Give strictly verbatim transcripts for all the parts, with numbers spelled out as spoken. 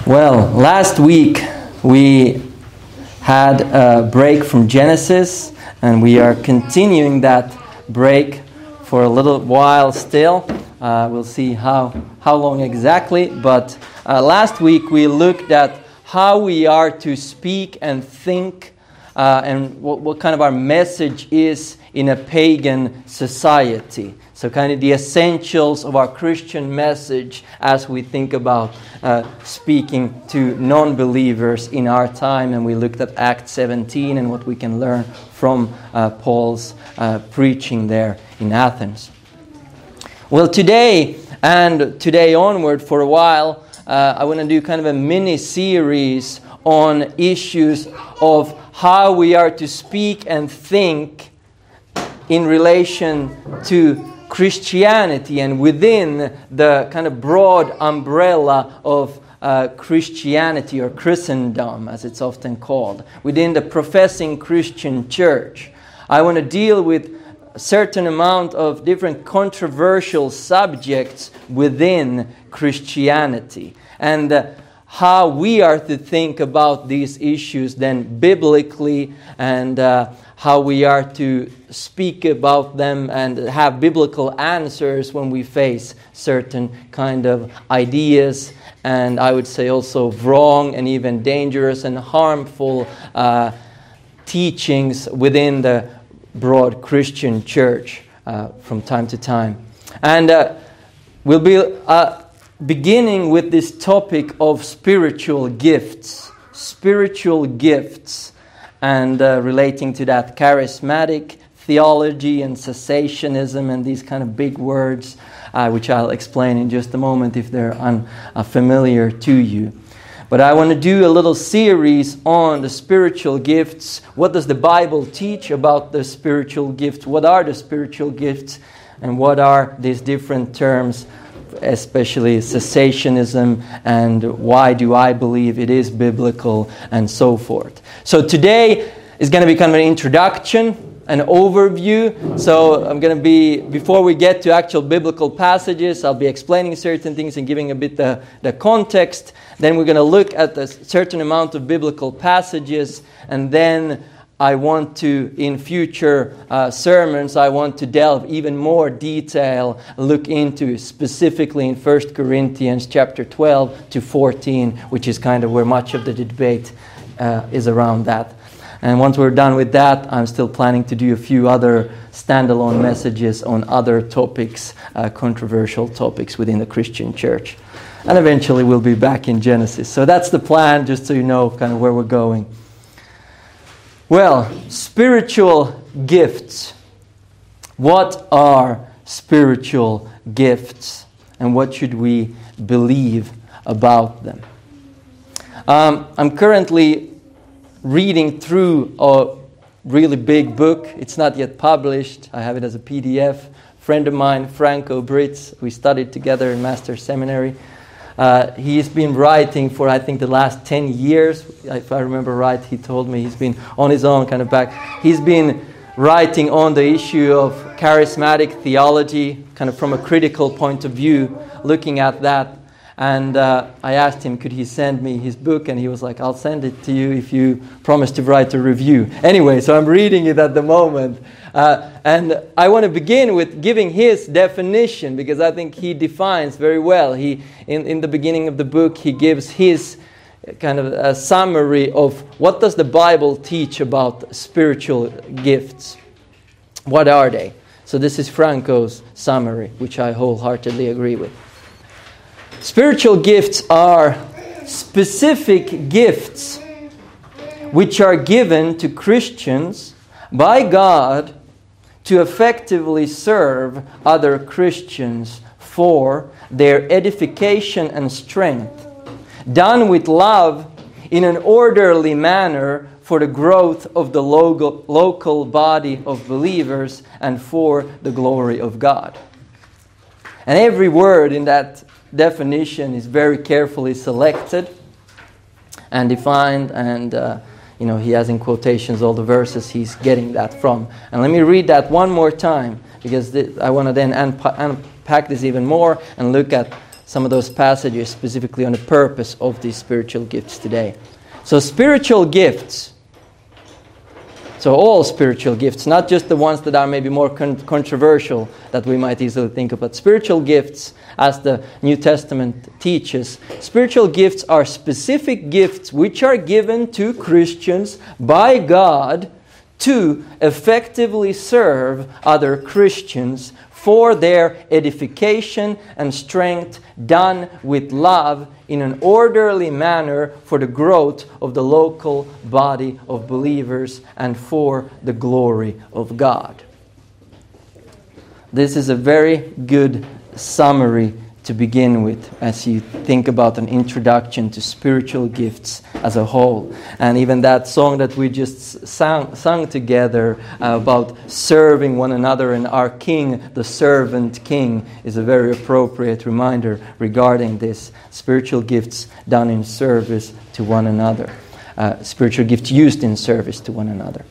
Well, last week we had a break from Genesis, and we are continuing that break for a little while still. Uh, we'll see how, how long exactly, but uh, last week we looked at how we are to speak and think uh, and what, what kind of our message is in a pagan society. So kind of the essentials of our Christian message as we think about uh, speaking to non-believers in our time. And we looked at Acts seventeen and what we can learn from uh, Paul's uh, preaching there in Athens. Well, today and today onward for a while, uh, I want to do kind of a mini-series on issues of how we are to speak and think in relation to Christianity and within the kind of broad umbrella of uh, Christianity or Christendom, as it's often called, within the professing Christian church. I want to deal with a certain amount of different controversial subjects within Christianity and uh, how we are to think about these issues then biblically, and uh, how we are to speak about them and have biblical answers when we face certain kind of ideas, and I would say also wrong and even dangerous and harmful uh, teachings within the broad Christian church uh, from time to time. And uh, we'll be uh, beginning with this topic of spiritual gifts, spiritual gifts, and uh, relating to that charismatic theology and cessationism and these kind of big words, uh, which I'll explain in just a moment if they're unfamiliar to you. But I want to do a little series on the spiritual gifts. What does the Bible teach about the spiritual gifts? What are the spiritual gifts? And what are these different terms, especially cessationism, and why do I believe it is biblical, and so forth. So today is going to be kind of an introduction, an overview. So I'm going to be, before we get to actual biblical passages, I'll be explaining certain things and giving a bit the, the context. Then we're going to look at a certain amount of biblical passages, and then I want to, in future uh, sermons, I want to delve even more detail, look into specifically in First Corinthians chapter twelve to fourteen, which is kind of where much of the debate uh, is around that. And once we're done with that, I'm still planning to do a few other standalone messages on other topics, uh, controversial topics within the Christian church. And eventually we'll be back in Genesis. So that's the plan, just so you know kind of where we're going. Well, spiritual gifts. What are spiritual gifts, and what should we believe about them? Um, I'm currently reading through a really big book. It's not yet published. I have it as a P D F. A friend of mine, Franco Britz, we studied together in Master's Seminary. Uh, he's been writing for, I think, the last ten years. If I remember right, he told me he's been on his own kind of back. He's been writing on the issue of charismatic theology, kind of from a critical point of view, looking at that. And uh, I asked him, could he send me his book? And he was like, I'll send it to you if you promise to write a review. Anyway, so I'm reading it at the moment. Uh, and I want to begin with giving his definition, because I think he defines very well. He, in, in the beginning of the book, he gives his kind of a summary of what does the Bible teach about spiritual gifts. What are they? So this is Franco's summary, which I wholeheartedly agree with. Spiritual gifts are specific gifts which are given to Christians by God to effectively serve other Christians for their edification and strength, done with love in an orderly manner for the growth of the local, local body of believers and for the glory of God. And every word in that definition is very carefully selected and defined, and uh, you know, he has in quotations all the verses he's getting that from. And let me read that one more time, because th- I want to then unpa- unpack this even more and look at some of those passages specifically on the purpose of these spiritual gifts today. So spiritual gifts, so all spiritual gifts, not just the ones that are maybe more con- controversial that we might easily think of, but spiritual gifts, as the New Testament teaches, spiritual gifts are specific gifts which are given to Christians by God to effectively serve other Christians for their edification and strength, done with love in an orderly manner for the growth of the local body of believers and for the glory of God. This is a very good summary to begin with as you think about an introduction to spiritual gifts as a whole. And even that song that we just sang, sung together uh, about serving one another and our King, the servant King, is a very appropriate reminder regarding this. Spiritual gifts done in service to one another. Uh, spiritual gifts used in service to one another.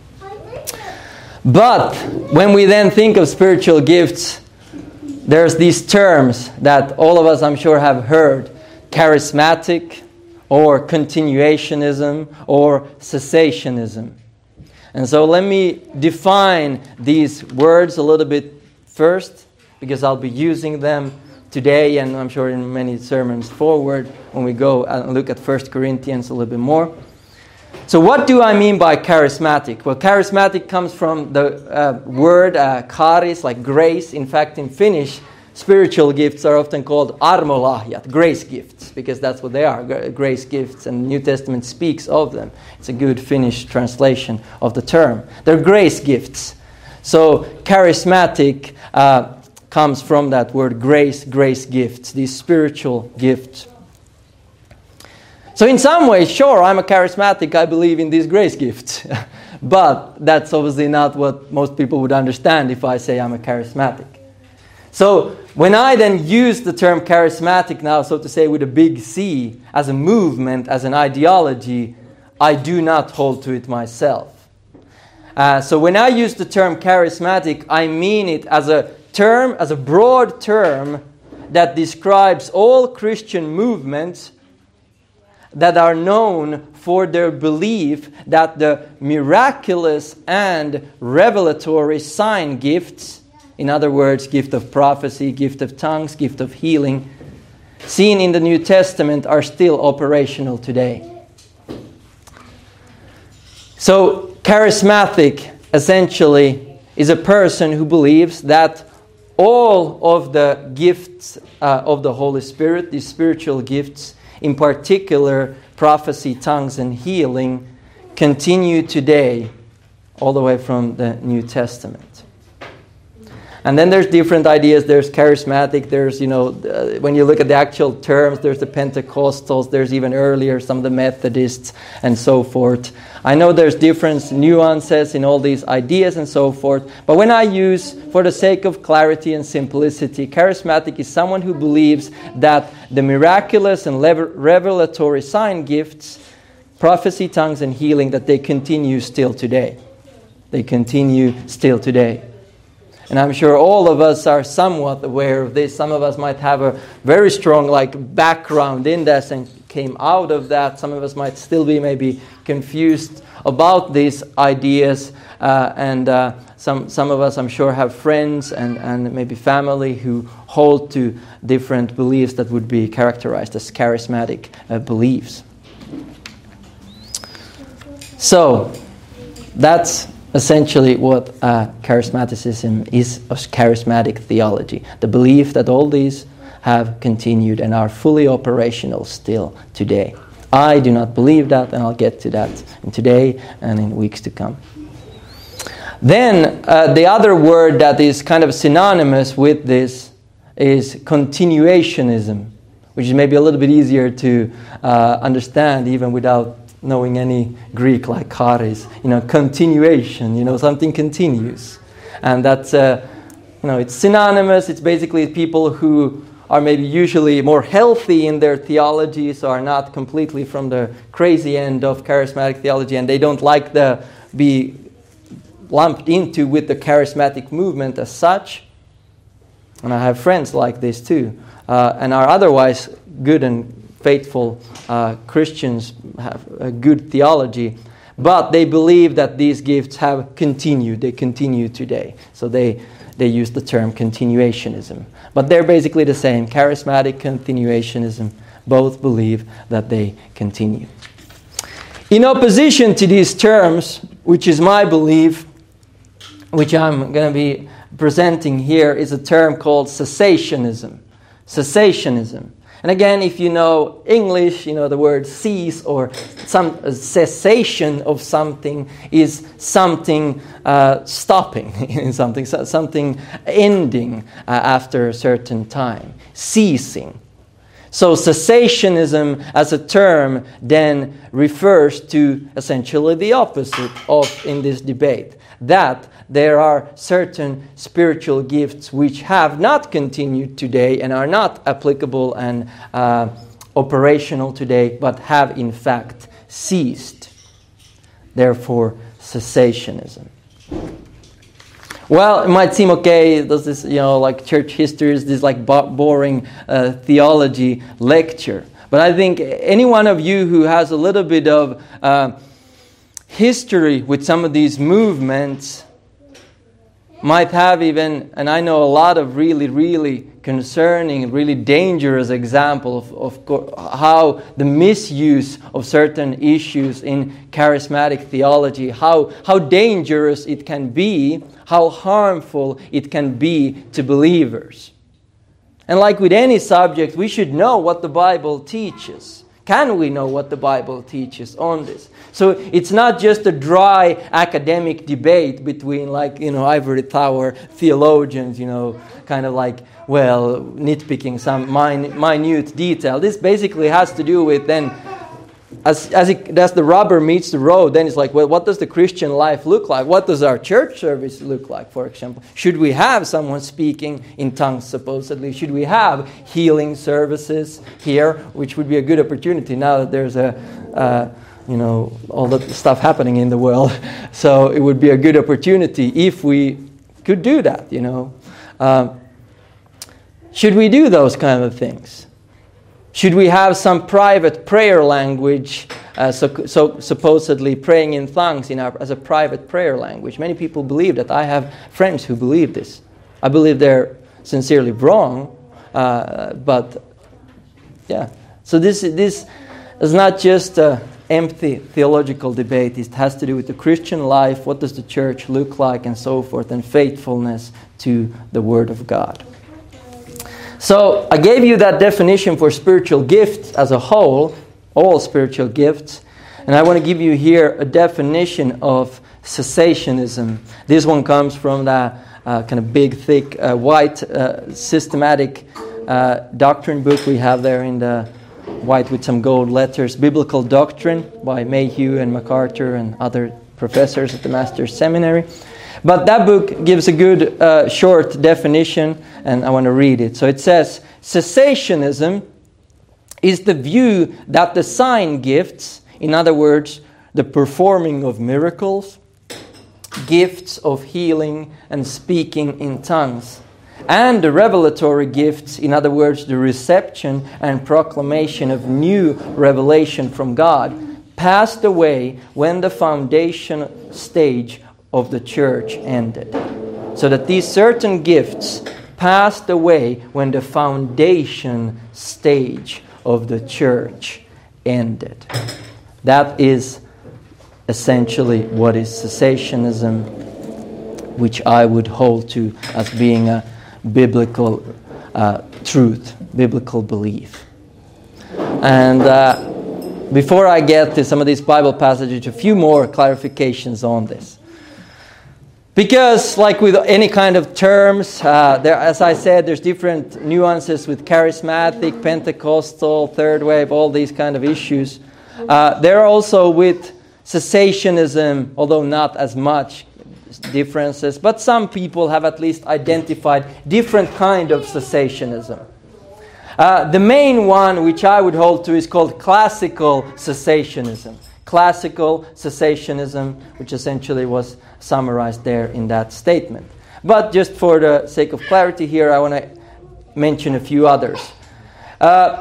But when we then think of spiritual gifts, there's these terms that all of us, I'm sure, have heard. Charismatic, or continuationism, or cessationism. And so let me define these words a little bit first, because I'll be using them today, and I'm sure in many sermons forward when we go and look at First Corinthians a little bit more. So what do I mean by charismatic? Well, charismatic comes from the uh, word uh, charis, like grace. In fact, in Finnish, spiritual gifts are often called armolahjat, grace gifts, because that's what they are, grace gifts, and the New Testament speaks of them. It's a good Finnish translation of the term. They're grace gifts. So charismatic uh, comes from that word grace, grace gifts, these spiritual gifts. So in some ways, sure, I'm a charismatic, I believe in these grace gifts. But that's obviously not what most people would understand if I say I'm a charismatic. So when I then use the term charismatic now, so to say with a big C, as a movement, as an ideology, I do not hold to it myself. Uh, so when I use the term charismatic, I mean it as a term, as a broad term that describes all Christian movements that are known for their belief that the miraculous and revelatory sign gifts, in other words, gift of prophecy, gift of tongues, gift of healing, seen in the New Testament are still operational today. So, charismatic, essentially, is a person who believes that all of the gifts uh, of the Holy Spirit, these spiritual gifts, in particular, prophecy, tongues, and healing, continue today, all the way from the New Testament. And then there's different ideas. There's charismatic. There's, you know, uh, when you look at the actual terms, there's the Pentecostals. There's even earlier some of the Methodists and so forth. I know there's different nuances in all these ideas and so forth. But when I use, for the sake of clarity and simplicity, charismatic is someone who believes that the miraculous and lever- revelatory sign gifts, prophecy, tongues, and healing, that they continue still today. They continue still today. And I'm sure all of us are somewhat aware of this. Some of us might have a very strong like background in this and came out of that. Some of us might still be maybe confused about these ideas. Uh, and uh, some some of us, I'm sure, have friends and, and maybe family who hold to different beliefs that would be characterized as charismatic uh, beliefs. So, that's essentially what uh, charismaticism is, a charismatic theology. The belief that all these have continued and are fully operational still today. I do not believe that, and I'll get to that in today and in weeks to come. Then uh, the other word that is kind of synonymous with this is continuationism, which is maybe a little bit easier to uh, understand even without knowing any Greek like charis, you know, continuation, you know, something continues. And that's, uh, you know, it's synonymous. It's basically people who are maybe usually more healthy in their theology, so are not completely from the crazy end of charismatic theology, and they don't like to be lumped into with the charismatic movement as such. And I have friends like this too. uh, and are otherwise good and faithful uh, Christians, have a good theology, but they believe that these gifts have continued. They continue today. So they, they use the term continuationism. But they're basically the same. Charismatic continuationism. Both believe that they continue. In opposition to these terms, which is my belief, which I'm going to be presenting here, is a term called cessationism. Cessationism. And again, if you know English, you know the word cease or some uh, cessation of something is something uh, stopping in something, so something ending uh, after a certain time, ceasing. So cessationism as a term then refers to essentially the opposite of in this debate, that there are certain spiritual gifts which have not continued today and are not applicable and uh, operational today, but have in fact ceased. Therefore, cessationism. Well, it might seem okay, does this, you know, like church history is this like boring uh, theology lecture. But I think any one of you who has a little bit of uh, history with some of these movements might have even, and I know a lot of really, really concerning, really dangerous examples of, of how the misuse of certain issues in charismatic theology, how, how dangerous it can be, how harmful it can be to believers. And like with any subject, we should know what the Bible teaches. Can we know what the Bible teaches on this? So it's not just a dry academic debate between, like, you know, ivory tower theologians, you know, kind of like, well, nitpicking some min- minute detail. This basically has to do with then, as as, it, as the rubber meets the road, then it's like, well, what does the Christian life look like? What does our church service look like, for example? Should we have someone speaking in tongues, supposedly? Should we have healing services here, which would be a good opportunity now that there's a, uh, you know, all the stuff happening in the world. So it would be a good opportunity if we could do that, you know. Um, should we do those kind of things? Should we have some private prayer language, uh, so, so supposedly praying in tongues in our, as a private prayer language? Many people believe that. I have friends who believe this. I believe they're sincerely wrong, uh, but yeah. So this this is not just an empty theological debate. It has to do with the Christian life. What does the church look like, and so forth, and faithfulness to the Word of God. So I gave you that definition for spiritual gifts as a whole, all spiritual gifts. And I want to give you here a definition of cessationism. This one comes from the uh, kind of big, thick, uh, white, uh, systematic uh, doctrine book we have there in the white with some gold letters, Biblical Doctrine by Mayhew and MacArthur and other professors at the Master's Seminary. But that book gives a good uh, short definition, and I want to read it. So it says, cessationism is the view that the sign gifts, in other words, the performing of miracles, gifts of healing and speaking in tongues, and the revelatory gifts, in other words, the reception and proclamation of new revelation from God, passed away when the foundation stage of the church ended. So that these certain gifts passed away when the foundation stage of the church ended. That is essentially what is cessationism, which I would hold to as being a biblical uh, truth, biblical belief. And uh, before I get to some of these Bible passages, a few more clarifications on this. Because, like with any kind of terms, uh, there, as I said, there's different nuances with charismatic, Pentecostal, third wave, all these kind of issues. Uh, there are also with cessationism, although not as much differences, but some people have at least identified different kind of cessationism. Uh, the main one, which I would hold to, is called classical cessationism. Classical cessationism, which essentially was summarized there in that statement. But just for the sake of clarity here, I want to mention a few others. Uh,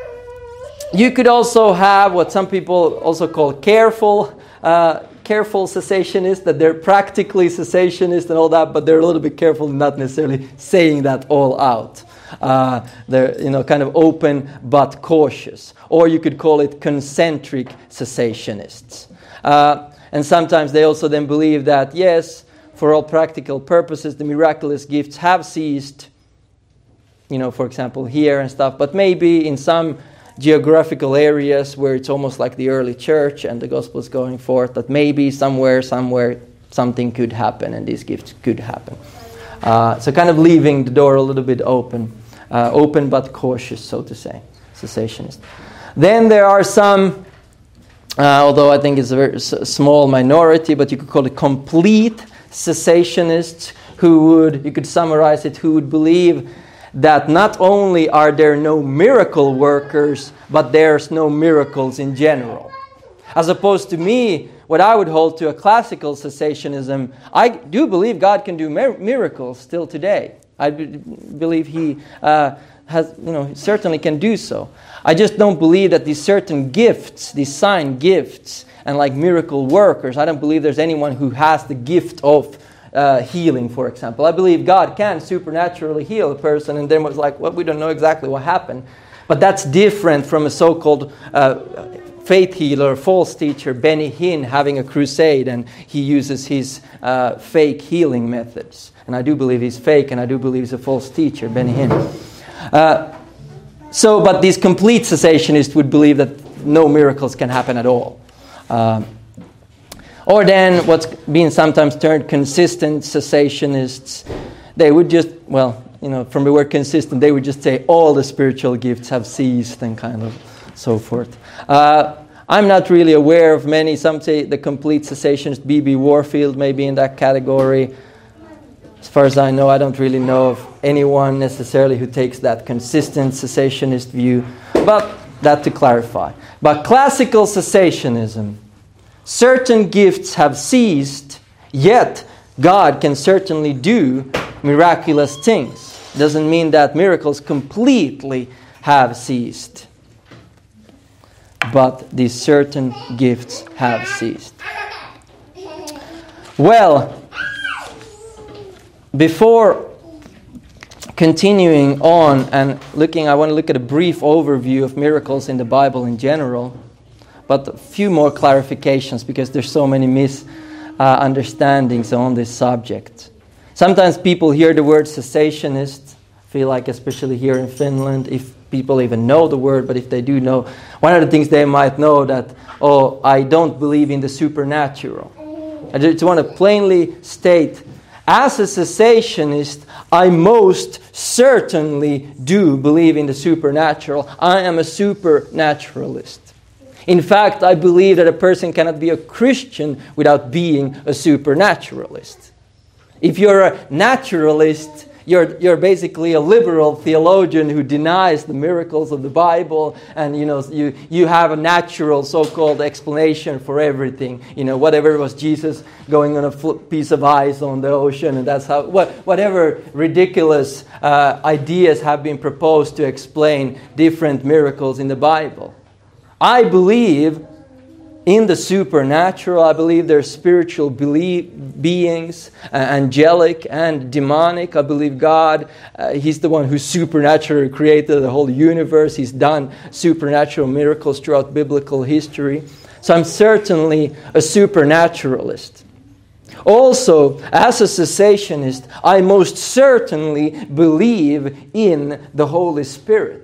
you could also have what some people also call careful, uh, careful cessationists, that they're practically cessationists and all that, but they're a little bit careful not necessarily saying that all out. Uh, they're, you know, kind of open but cautious. Or you could call it concentric cessationists. Uh, and sometimes they also then believe that, yes, for all practical purposes, the miraculous gifts have ceased, you know, for example, here and stuff, but maybe in some geographical areas where it's almost like the early church and the gospel is going forth, that maybe somewhere, somewhere, something could happen and these gifts could happen. Uh, so kind of leaving the door a little bit open, uh, open but cautious, so to say, cessationist. Then there are some, uh, although I think it's a very s- small minority, but you could call it complete cessationists, who would, you could summarize it, who would believe that not only are there no miracle workers, but there's no miracles in general. As opposed to me, what I would hold to a classical cessationism, I do believe God can do mir- miracles still today. I b- believe He uh, has, you know, certainly can do so. I just don't believe that these certain gifts, these sign gifts, and like miracle workers, I don't believe there's anyone who has the gift of Uh, healing, for example. I believe God can supernaturally heal a person, and then was like, well, we don't know exactly what happened. But that's different from a so-called uh, faith healer, false teacher, Benny Hinn, having a crusade, and he uses his uh, fake healing methods. And I do believe he's fake, and I do believe he's a false teacher, Benny Hinn. Uh, so, but these complete cessationists would believe that no miracles can happen at all. Um, Or then what's being sometimes termed consistent cessationists, they would just, well, you know, from the word consistent, they would just say all the spiritual gifts have ceased and kind of so forth. Uh, I'm not really aware of many. Some say the complete cessationist, B B Warfield may be in that category. As far as I know, I don't really know of anyone necessarily who takes that consistent cessationist view. But that to clarify. But classical cessationism, certain gifts have ceased, yet God can certainly do miraculous things. Doesn't mean that miracles completely have ceased. But these certain gifts have ceased. Well, before continuing on and looking, I want to look at a brief overview of miracles in the Bible in general. But a few more clarifications, because there's so many misunderstandings uh, on this subject. Sometimes people hear the word cessationist, feel like, especially here in Finland, if people even know the word, but if they do know, one of the things they might know that, oh, I don't believe in the supernatural. I just want to plainly state, as a cessationist, I most certainly do believe in the supernatural. I am a supernaturalist. In fact, I believe that a person cannot be a Christian without being a supernaturalist. If you're a naturalist, you're you're basically a liberal theologian who denies the miracles of the Bible, and you know you you have a natural so-called explanation for everything. You know, whatever was Jesus going on a piece of ice on the ocean, and that's how what whatever ridiculous uh, ideas have been proposed to explain different miracles in the Bible. I believe in the supernatural. I believe there are spiritual belief, beings, uh, angelic and demonic. I believe God, uh, He's the one who supernaturally created the whole universe. He's done supernatural miracles throughout biblical history. So I'm certainly a supernaturalist. Also, as a cessationist, I most certainly believe in the Holy Spirit.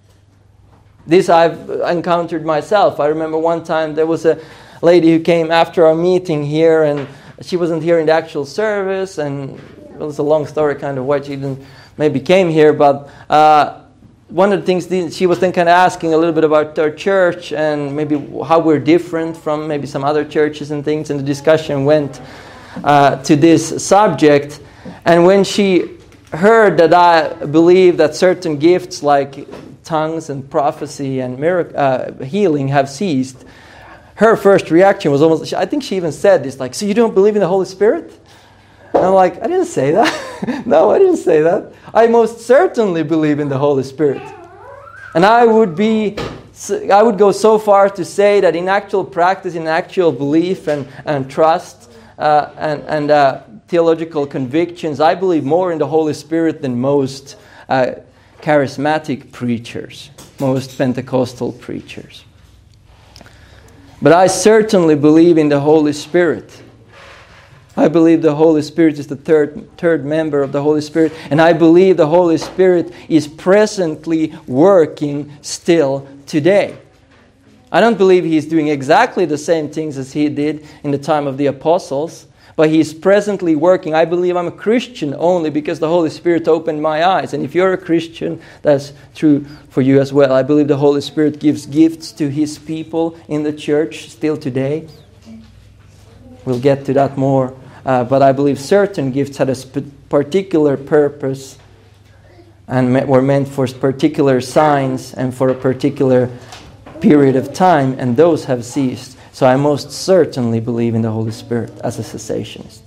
This I've encountered myself. I remember one time there was a lady who came after our meeting here, and she wasn't here in the actual service, and it was a long story kind of why she didn't maybe came here, but uh, one of the things she was then kind of asking a little bit about our church and maybe how we're different from maybe some other churches and things, and the discussion went uh, to this subject. And when she heard that I believe that certain gifts like tongues and prophecy and miracle, uh, healing have ceased, her first reaction was almost, I think she even said this, like, so you don't believe in the Holy Spirit? And I'm like, I didn't say that. No, I didn't say that. I most certainly believe in the Holy Spirit. And I would be, I would go so far to say that in actual practice, in actual belief and, and trust uh, and, and uh, theological convictions, I believe more in the Holy Spirit than most uh, charismatic preachers, most Pentecostal preachers. But I certainly believe in the Holy Spirit. I believe the Holy Spirit is the third, third member of the Holy Spirit. And I believe the Holy Spirit is presently working still today. I don't believe He is doing exactly the same things as He did in the time of the apostles. But He is presently working. I believe I'm a Christian only because the Holy Spirit opened my eyes. And if you're a Christian, that's true for you as well. I believe the Holy Spirit gives gifts to His people in the church still today. We'll get to that more. Uh, but I believe certain gifts had a sp- particular purpose and me- were meant for particular signs and for a particular period of time, and those have ceased. So I most certainly believe in the Holy Spirit as a cessationist.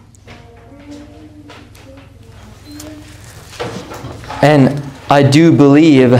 And I do believe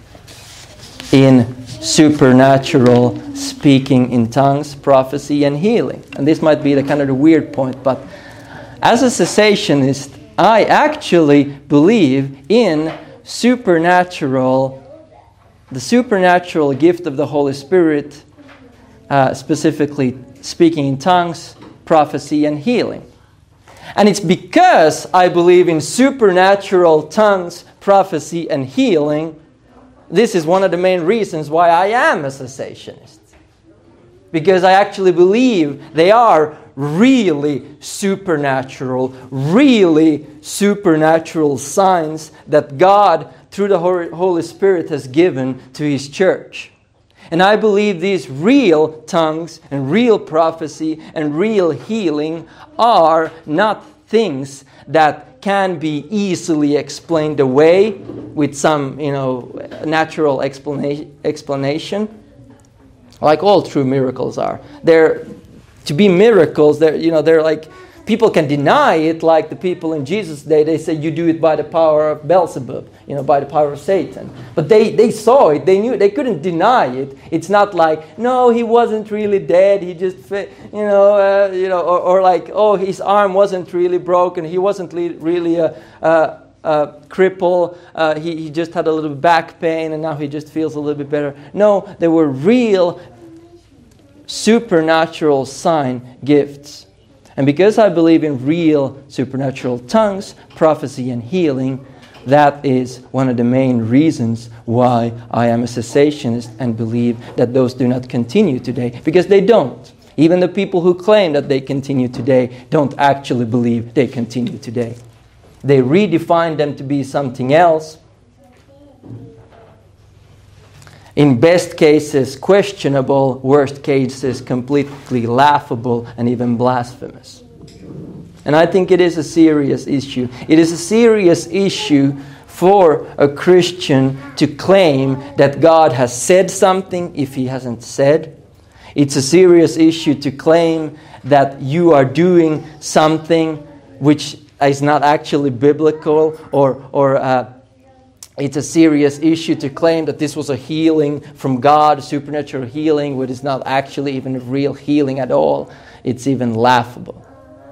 in supernatural speaking in tongues, prophecy, and healing. And this might be the kind of the weird point, but as a cessationist, I actually believe in supernatural, the supernatural gift of the Holy Spirit, uh, specifically speaking in tongues, prophecy, and healing. And it's because I believe in supernatural tongues, prophecy, and healing. This is one of the main reasons why I am a cessationist. Because I actually believe they are really supernatural, really supernatural signs that God, through the Holy Spirit, has given to His church. And I believe these real tongues and real prophecy and real healing are not things that can be easily explained away with some, you know, natural explanation, explanation, like all true miracles are. They're to be miracles. They're, you know, they're like people can deny it, like the people in Jesus' day. They say you do it by the power of Beelzebub, you know, by the power of Satan. But they, they saw it. They knew. They couldn't deny it. It's not like, no, he wasn't really dead. He just, you know, uh, you know, or, or like, oh, his arm wasn't really broken. He wasn't le- really a, a, a cripple. Uh, he, he just had a little back pain, and now he just feels a little bit better. No, they were real supernatural sign gifts. And because I believe in real supernatural tongues, prophecy, and healing, that is one of the main reasons why I am a cessationist and believe that those do not continue today. Because they don't. Even the people who claim that they continue today don't actually believe they continue today. They redefine them to be something else. In best cases, questionable. Worst cases, completely laughable and even blasphemous. And I think it is a serious issue. It is a serious issue for a Christian to claim that God has said something if He hasn't said. It's a serious issue to claim that you are doing something which is not actually biblical, or or uh, it's a serious issue to claim that this was a healing from God, supernatural healing, which is not actually even a real healing at all. It's even laughable.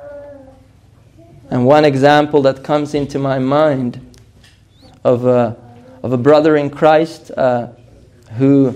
And one example that comes into my mind of a, of a brother in Christ uh, who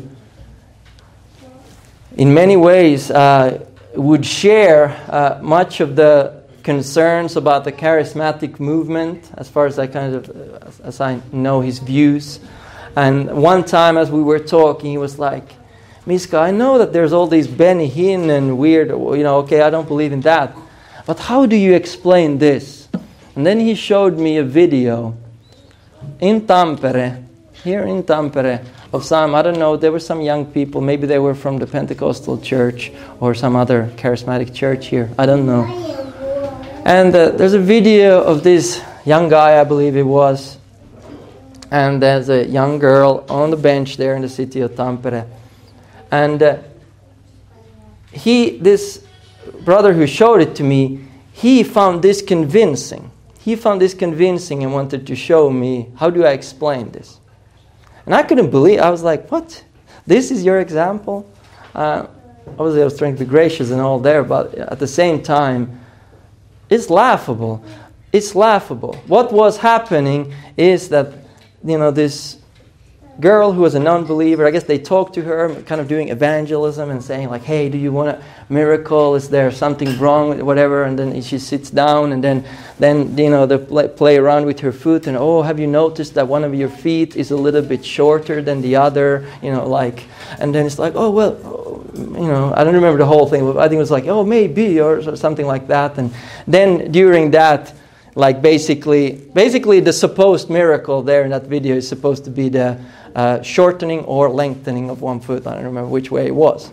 in many ways uh, would share uh, much of the concerns about the charismatic movement, as far as I kind of, as I know his views. And one time as we were talking, he was like, Miska, I know that there's all these Benny Hinn and weird, you know, okay, I don't believe in that. But how do you explain this? And then he showed me a video in Tampere, here in Tampere, of some, I don't know, there were some young people, maybe they were from the Pentecostal church or some other charismatic church here, I don't know. And uh, there's a video of this young guy, I believe it was, and there's a young girl on the bench there in the city of Tampere. And uh, he, this brother who showed it to me, he found this convincing. He found this convincing and wanted to show me, how do I explain this? And I couldn't believe, I was like, what? This is your example? Uh, obviously I was trying to be gracious and all there, but at the same time, it's laughable. It's laughable. What was happening is that, you know, this girl who was a non-believer, I guess they talked to her, kind of doing evangelism and saying like, hey, do you want a miracle? Is there something wrong? Whatever. And then she sits down and then, then you know, they play, play around with her foot and, oh, have you noticed that one of your feet is a little bit shorter than the other? You know, like, and then it's like, oh, well, you know, I don't remember the whole thing, but I think it was like, oh, maybe, or something like that. And then during that, like basically, basically the supposed miracle there in that video is supposed to be the uh, shortening or lengthening of one foot. I don't remember which way it was.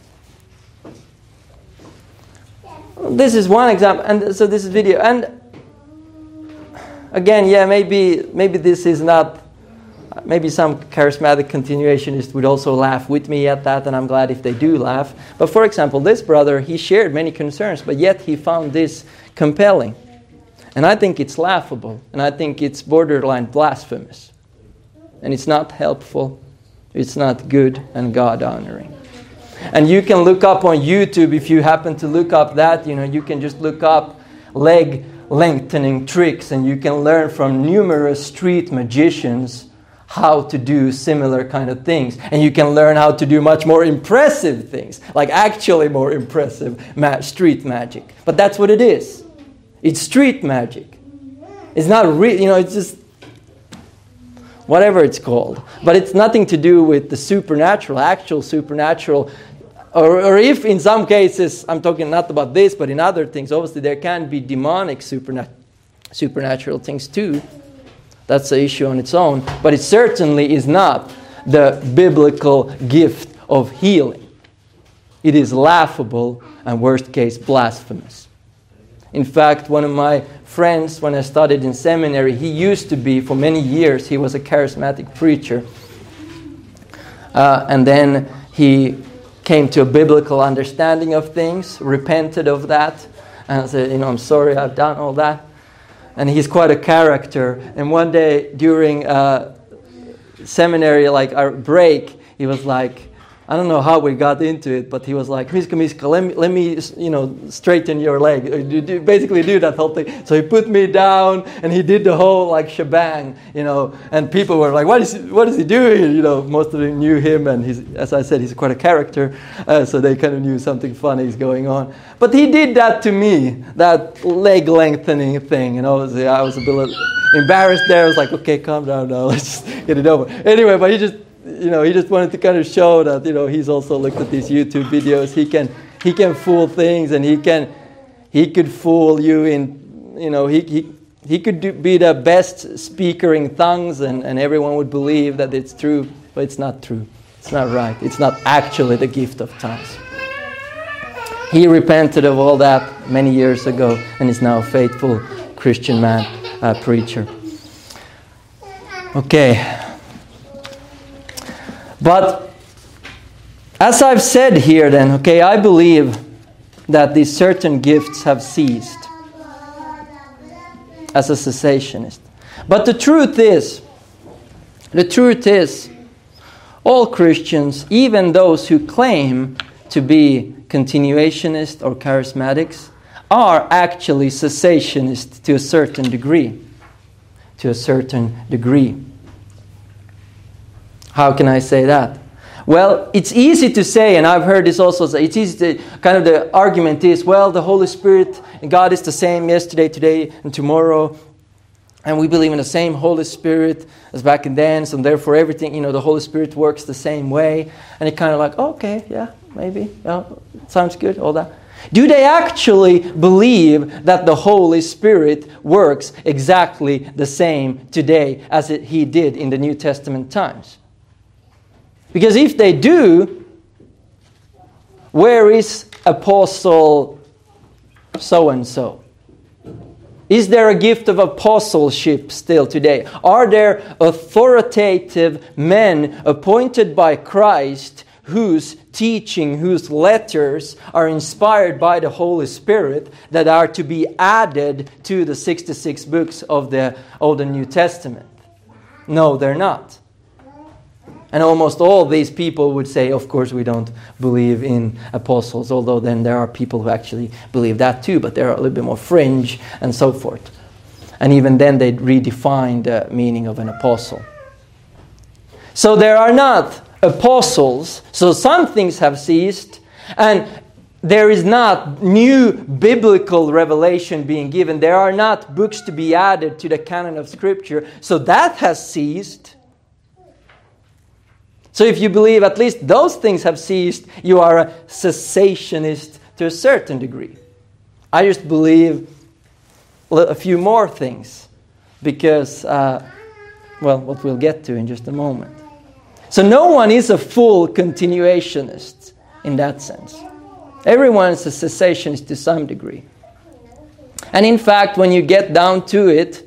This is one example, and so this is video. And again, yeah, maybe maybe this is not. Maybe some charismatic continuationists would also laugh with me at that, and I'm glad if they do laugh. But for example, this brother, he shared many concerns, but yet he found this compelling. And I think it's laughable, and I think it's borderline blasphemous. And it's not helpful, it's not good and God-honoring. And you can look up on YouTube, if you happen to look up that, you know, you can just look up leg lengthening tricks, and you can learn from numerous street magicians how to do similar kind of things. And you can learn how to do much more impressive things, like actually more impressive ma- street magic. But that's what it is. It's street magic. It's not real, you know, it's just whatever it's called. But it's nothing to do with the supernatural, actual supernatural. Or, or if in some cases, I'm talking not about this, but in other things, obviously there can be demonic supernat- supernatural things too. That's an issue on its own. But it certainly is not the biblical gift of healing. It is laughable and worst case blasphemous. In fact, one of my friends, when I studied in seminary, he used to be, for many years, he was a charismatic preacher. Uh, and then he came to a biblical understanding of things, repented of that, and said, you know, I'm sorry I've done all that. And he's quite a character. And one day during uh, seminary, like our break, he was like, I don't know how we got into it, but he was like, Miska, Miska, let me, let me, you know, straighten your leg. Basically do that whole thing. So he put me down, and he did the whole, like, shebang, you know. And people were like, what is, what is he doing? You know, most of them knew him, and he's, as I said, he's quite a character. Uh, so they kind of knew something funny is going on. But he did that to me, that leg lengthening thing. And obviously I was a bit embarrassed there. I was like, okay, calm down now. Let's just get it over. Anyway, but he just... You know, he just wanted to kind of show that, you know, he's also looked at these YouTube videos. He can he can fool things, and he can he could fool you in, you know, he he, he could do, be the best speaker in tongues, and, and everyone would believe that it's true, but it's not true. It's not right. It's not actually the gift of tongues. He repented of all that many years ago and is now a faithful Christian man, uh, preacher. Okay. But as I've said here then, okay, I believe that these certain gifts have ceased as a cessationist. But the truth is, the truth is, all Christians, even those who claim to be continuationists or charismatics, are actually cessationists to a certain degree. To a certain degree. How can I say that? Well, it's easy to say, and I've heard this also, it's easy to, kind of the argument is, well, the Holy Spirit and God is the same yesterday, today, and tomorrow, and we believe in the same Holy Spirit as back in then, so therefore everything, you know, the Holy Spirit works the same way, and it kind of like, okay, yeah, maybe, yeah, sounds good, all that. Do they actually believe that the Holy Spirit works exactly the same today as it, He did in the New Testament times? Because if they do, where is Apostle so-and-so? Is there a gift of apostleship still today? Are there authoritative men appointed by Christ whose teaching, whose letters are inspired by the Holy Spirit that are to be added to the sixty-six books of the Old and New Testament? No, they're not. And almost all these people would say, of course, we don't believe in apostles, although then there are people who actually believe that too, but they're a little bit more fringe and so forth. And even then they redefine the meaning of an apostle. So there are not apostles, so some things have ceased, and there is not new biblical revelation being given. There are not books to be added to the canon of Scripture, so that has ceased. So if you believe at least those things have ceased, you are a cessationist to a certain degree. I just believe a few more things because, uh, well, what we'll get to in just a moment. So no one is a full continuationist in that sense. Everyone is a cessationist to some degree. And in fact, when you get down to it,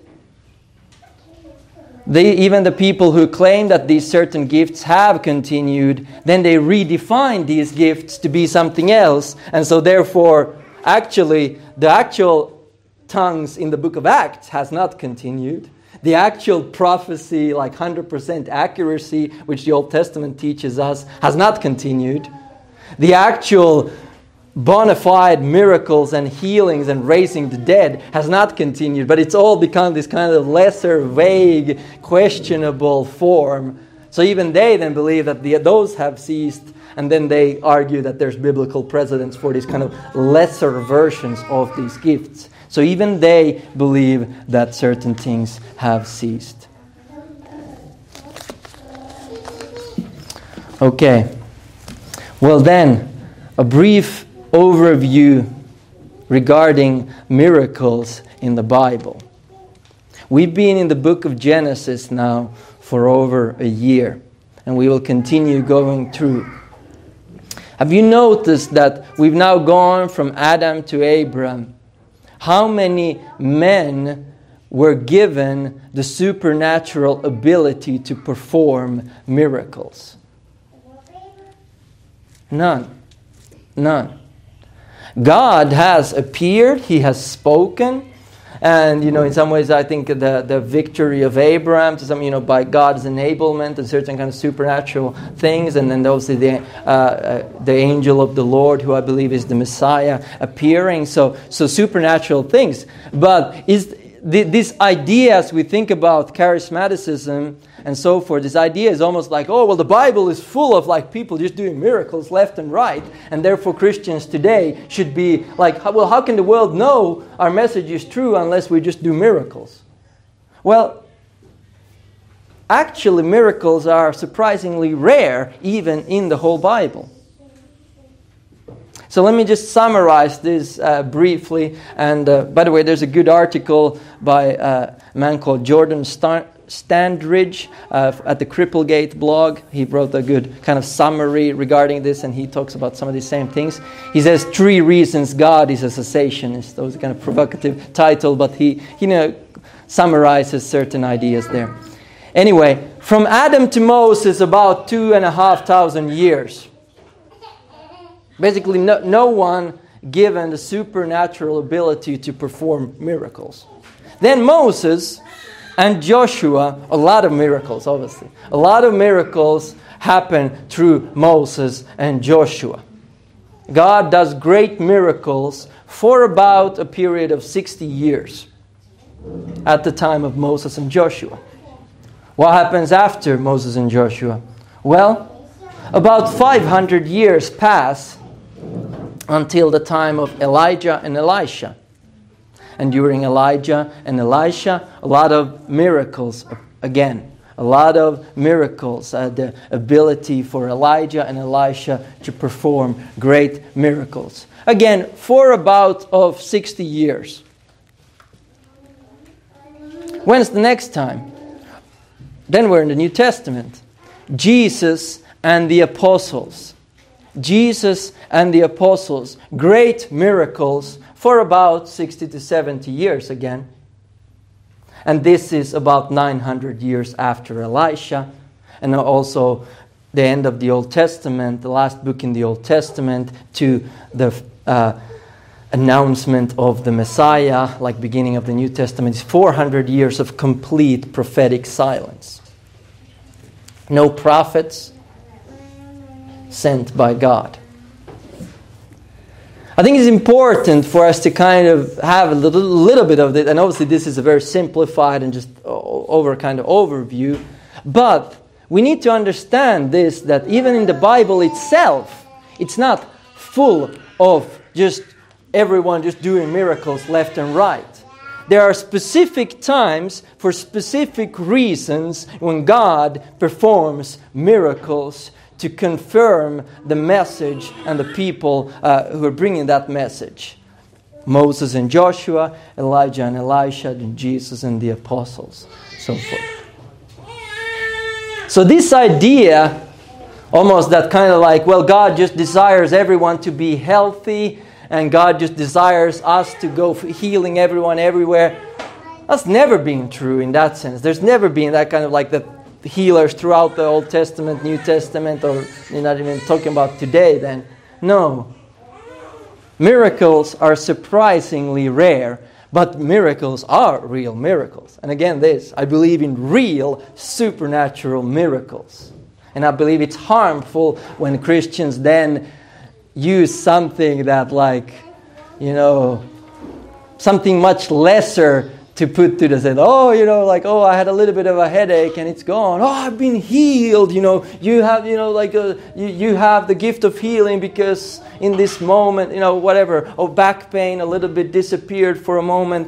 They, even the people who claim that these certain gifts have continued, then they redefine these gifts to be something else. And so therefore, actually, the actual tongues in the book of Acts has not continued. The actual prophecy, like one hundred percent accuracy, which the Old Testament teaches us, has not continued. The actual bona fide miracles and healings and raising the dead has not continued, but it's all become this kind of lesser, vague, questionable form. So even they then believe that the, those have ceased, and then they argue that there's biblical precedents for these kind of lesser versions of these gifts. So even they believe that certain things have ceased. Okay. Well then, a brief overview regarding miracles in the Bible. We've been in the book of Genesis now for over a year, and we will continue going through. Have you noticed that we've now gone from Adam to Abraham? How many men were given the supernatural ability to perform miracles? None. None. God has appeared, He has spoken, and you know, in some ways I think the, the victory of Abraham, to some, you know, by God's enablement and certain kind of supernatural things, and then obviously the uh, uh, the angel of the Lord, who I believe is the Messiah, appearing. So so supernatural things. But is the, this idea, as we think about charismaticism and so forth, this idea is almost like, oh, well, the Bible is full of like people just doing miracles left and right, and therefore Christians today should be like, well, how can the world know our message is true unless we just do miracles? Well, actually miracles are surprisingly rare even in the whole Bible. So let me just summarize this uh, briefly. And uh, by the way, there's a good article by uh, a man called Jordan Star- Standridge uh, at the Cripplegate blog. He wrote a good kind of summary regarding this, and he talks about some of these same things. He says three reasons God is a cessationist. That was a kind of provocative title, but he, you know, summarizes certain ideas there. Anyway, from Adam to Moses, about two and a half thousand years. Basically, no, no one given the supernatural ability to perform miracles. Then Moses and Joshua, a lot of miracles, obviously. A lot of miracles happen through Moses and Joshua. God does great miracles for about a period of sixty years at the time of Moses and Joshua. What happens after Moses and Joshua? Well, about five hundred years pass until the time of Elijah and Elisha. And during Elijah and Elisha, a lot of miracles again. A lot of miracles. Uh, the ability for Elijah and Elisha to perform great miracles. Again, for about of sixty years. When's the next time? Then we're in the New Testament. Jesus and the apostles. Jesus and the apostles. Great miracles for about sixty to seventy years again. And this is about nine hundred years after Elisha. And also the end of the Old Testament, the last book in the Old Testament, to the uh, announcement of the Messiah, like beginning of the New Testament, is four hundred years of complete prophetic silence. no prophets sent by God. I think it's important for us to kind of have a little, little bit of this, and obviously this is a very simplified and just over kind of overview, but we need to understand this, that even in the Bible itself, it's not full of just everyone just doing miracles left and right. There are specific times for specific reasons when God performs miracles to confirm the message and the people uh, who are bringing that message. Moses and Joshua, Elijah and Elisha, and Jesus and the apostles, so forth. So this idea, almost that kind of like, well, God just desires everyone to be healthy, and God just desires us to go healing everyone everywhere. That's never been true in that sense. There's never been that kind of like the healers throughout the Old Testament, New Testament, or you're not even talking about today then. No. Miracles are surprisingly rare, but miracles are real miracles. And again, this, I believe in real supernatural miracles. And I believe it's harmful when Christians then use something that like, you know, something much lesser to put to the side. Oh, you know, like, oh, I had a little bit of a headache and it's gone. Oh, I've been healed. You know, you have, you know, like, a, you, you have the gift of healing because in this moment, you know, whatever. Oh, back pain a little bit disappeared for a moment.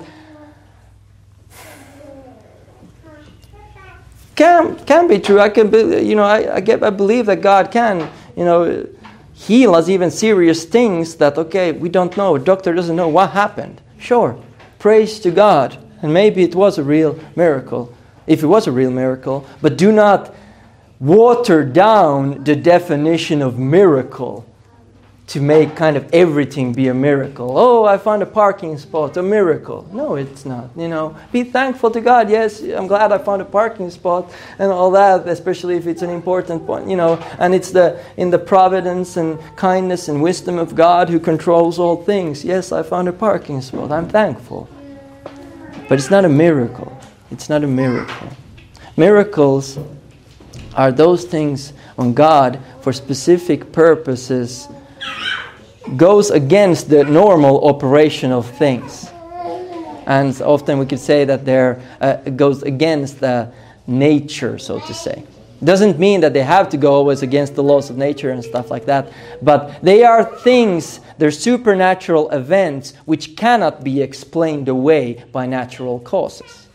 Can can be true. I can, be, you know, I I, get, I believe that God can, you know, heal us even serious things that, okay, we don't know. A doctor doesn't know what happened. Sure, praise to God. And maybe it was a real miracle, if it was a real miracle. But do not water down the definition of miracle to make kind of everything be a miracle. Oh, I found a parking spot, a miracle. No, it's not. You know, be thankful to God. Yes, I'm glad I found a parking spot and all that, especially if it's an important point, you know, and it's the in the providence and kindness and wisdom of God who controls all things. Yes, I found a parking spot. I'm thankful. But it's not a miracle. It's not a miracle. Miracles are those things when God, for specific purposes, goes against the normal operation of things. And often we could say that there uh, goes against the nature, so to say. Doesn't mean that they have to go always against the laws of nature and stuff like that. But they are things, they're supernatural events which cannot be explained away by natural causes.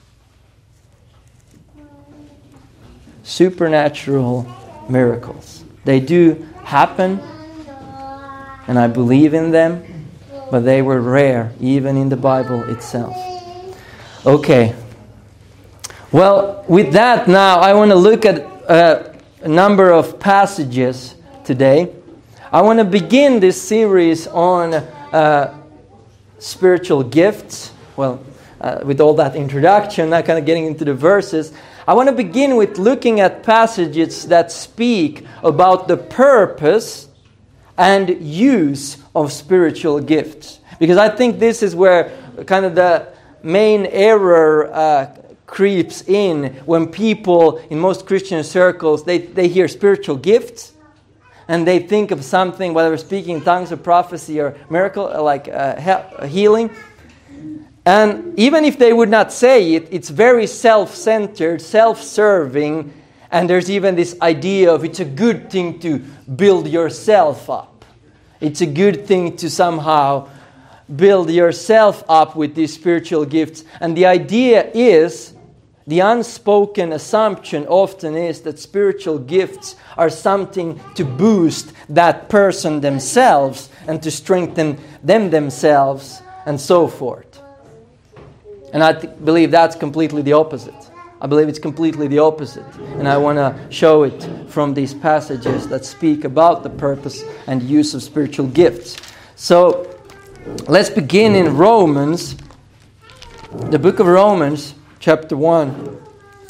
Supernatural miracles. They do happen, and I believe in them, but they were rare, even in the Bible itself. Okay. Well, with that now, I want to look at uh, a number of passages today. I want to begin this series on uh, spiritual gifts. Well, uh, with all that introduction, not kind of getting into the verses. I want to begin with looking at passages that speak about the purpose and use of spiritual gifts. Because I think this is where kind of the main error uh, creeps in when people in most Christian circles, they, they hear spiritual gifts and they think of something, whether speaking in tongues or prophecy or miracle, like uh, healing. And even if they would not say it, it's very self-centered, self-serving, and there's even this idea of it's a good thing to build yourself up. It's a good thing to somehow build yourself up with these spiritual gifts. And the idea is, the unspoken assumption often is that spiritual gifts are something to boost that person themselves and to strengthen them themselves and so forth. And I th- believe that's completely the opposite. I believe it's completely the opposite. And I want to show it from these passages that speak about the purpose and use of spiritual gifts. So, let's begin in Romans, the book of Romans, chapter one.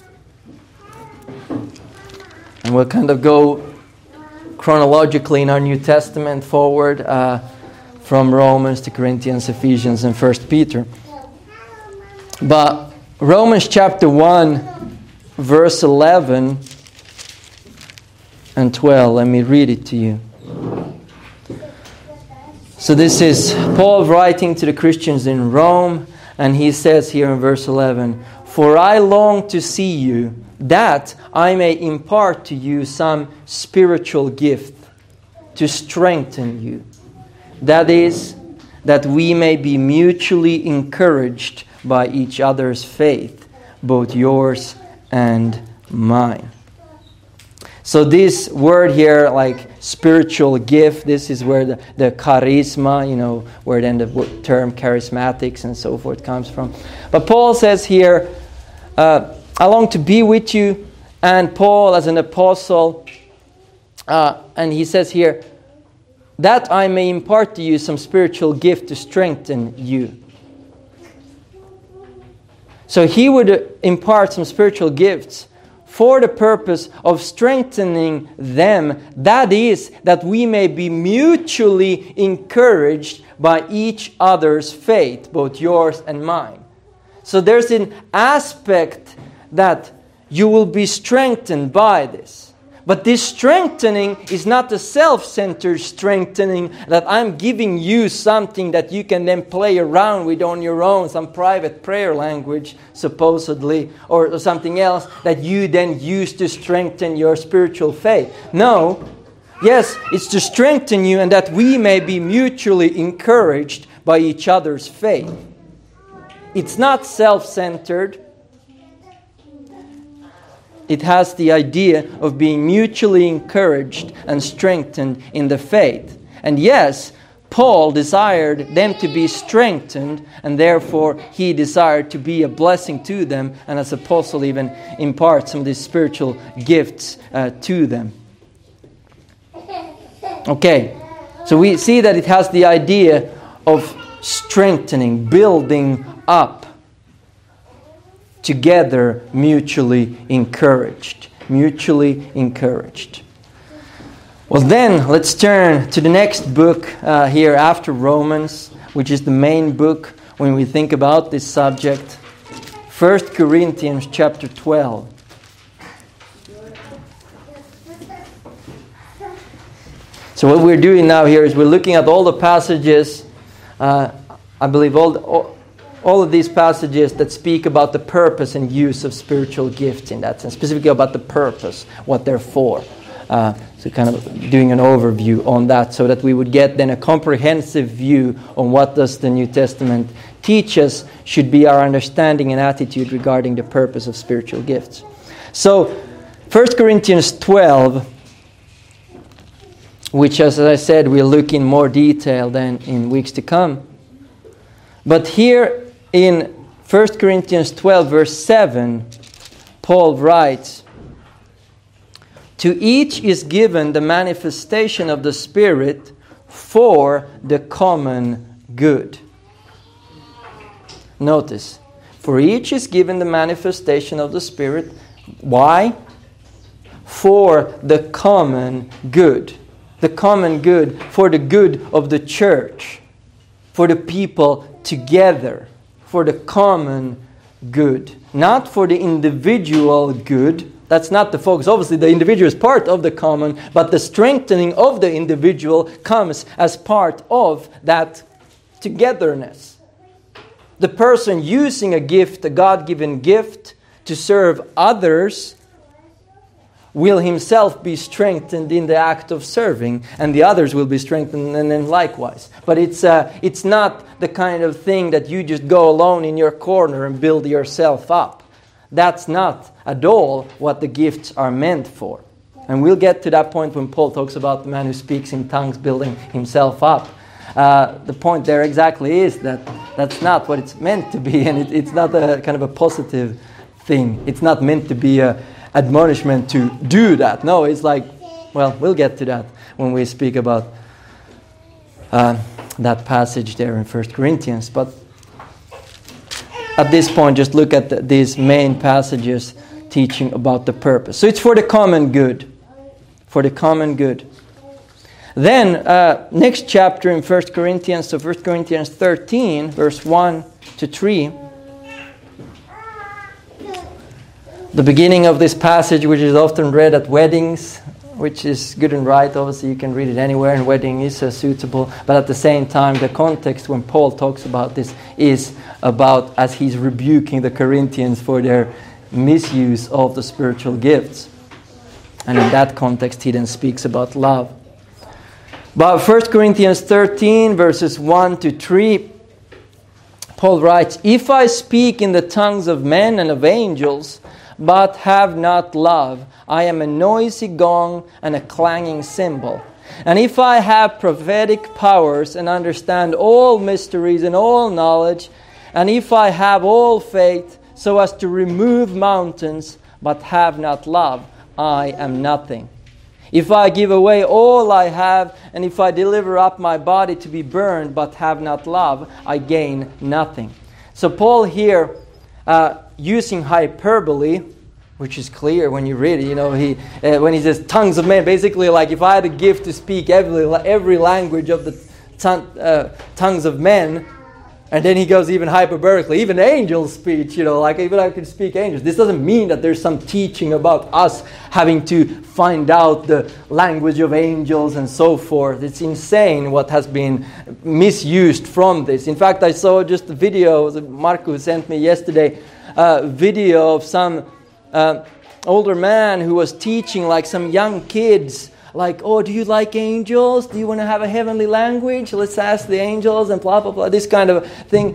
And we'll kind of go chronologically in our New Testament forward uh, from Romans to Corinthians, Ephesians, and First Peter. But Romans chapter one, verse eleven, and twelve. Let me read it to you. So this is Paul writing to the Christians in Rome, and he says here in verse eleven, "For I long to see you, that I may impart to you some spiritual gift to strengthen you. That is, that we may be mutually encouraged by each other's faith, both yours and mine." So this word here, like spiritual gift, this is where the, the charisma, you know, where then the term charismatics and so forth comes from. But Paul says here, uh, I long to be with you. And Paul, as an apostle, uh, and he says here, that I may impart to you some spiritual gift to strengthen you. So he would impart some spiritual gifts for the purpose of strengthening them. That is, that we may be mutually encouraged by each other's faith, both yours and mine. So there's an aspect that you will be strengthened by this. But this strengthening is not a self-centered strengthening that I'm giving you something that you can then play around with on your own, some private prayer language, supposedly, or something else that you then use to strengthen your spiritual faith. No. Yes, it's to strengthen you and that we may be mutually encouraged by each other's faith. It's not self-centered. It has the idea of being mutually encouraged and strengthened in the faith. And yes, Paul desired them to be strengthened, and therefore he desired to be a blessing to them, and as apostle even impart some of these spiritual gifts uh, to them. Okay, so we see that it has the idea of strengthening, building up. Together, mutually encouraged. Mutually encouraged. Well then, let's turn to the next book uh, here after Romans, which is the main book when we think about this subject. First Corinthians chapter twelve. So what we're doing now here is we're looking at all the passages, uh, I believe all the... All, All of these passages that speak about the purpose and use of spiritual gifts in that sense, specifically about the purpose, what they're for. Uh, so kind of doing an overview on that so that we would get then a comprehensive view on what does the New Testament teach us should be our understanding and attitude regarding the purpose of spiritual gifts. So First Corinthians twelve, which as I said we'll look in more detail then in weeks to come. But here in First Corinthians twelve, verse seven, Paul writes, "To each is given the manifestation of the Spirit for the common good." Notice, for each is given the manifestation of the Spirit. Why? For the common good. The common good, for the good of the church, for the people together. For the common good. Not for the individual good. That's not the focus. Obviously, the individual is part of the common, but the strengthening of the individual comes as part of that togetherness. The person using a gift, a God-given gift, to serve others will himself be strengthened in the act of serving, and the others will be strengthened and then likewise. But it's uh, it's not the kind of thing that you just go alone in your corner and build yourself up. That's not at all what the gifts are meant for. And we'll get to that point when Paul talks about the man who speaks in tongues building himself up. Uh, the point there exactly is that that's not what it's meant to be, and it, it's not a kind of a positive thing. It's not meant to be a admonishment to do that. No, it's like, well, we'll get to that when we speak about uh, that passage there in First Corinthians. But at this point, just look at the, these main passages teaching about the purpose. So it's for the common good. For the common good. Then, uh, next chapter in First Corinthians, so First Corinthians thirteen, verse one to three. The beginning of this passage, which is often read at weddings, which is good and right. Obviously, you can read it anywhere, and wedding is uh, suitable. But at the same time, the context when Paul talks about this is about as he's rebuking the Corinthians for their misuse of the spiritual gifts. And in that context, he then speaks about love. But First Corinthians thirteen, verses one to three, Paul writes, "If I speak in the tongues of men and of angels, but have not love, I am a noisy gong and a clanging cymbal. And if I have prophetic powers and understand all mysteries and all knowledge, and if I have all faith so as to remove mountains, but have not love, I am nothing. If I give away all I have, and if I deliver up my body to be burned, but have not love, I gain nothing." So Paul here, uh, using hyperbole, which is clear when you read it, you know, he uh, when he says tongues of men, basically like if I had a gift to speak every every language of the ton, uh, tongues of men, and then he goes even hyperbolically, even angels' speech, you know, like even I could speak angels. This doesn't mean that there's some teaching about us having to find out the language of angels and so forth. It's insane what has been misused from this. In fact, I saw just a video, Marco sent me yesterday, a video of some uh, older man who was teaching like some young kids, like, oh, do you like angels? Do you want to have a heavenly language? Let's ask the angels and blah, blah, blah, this kind of thing.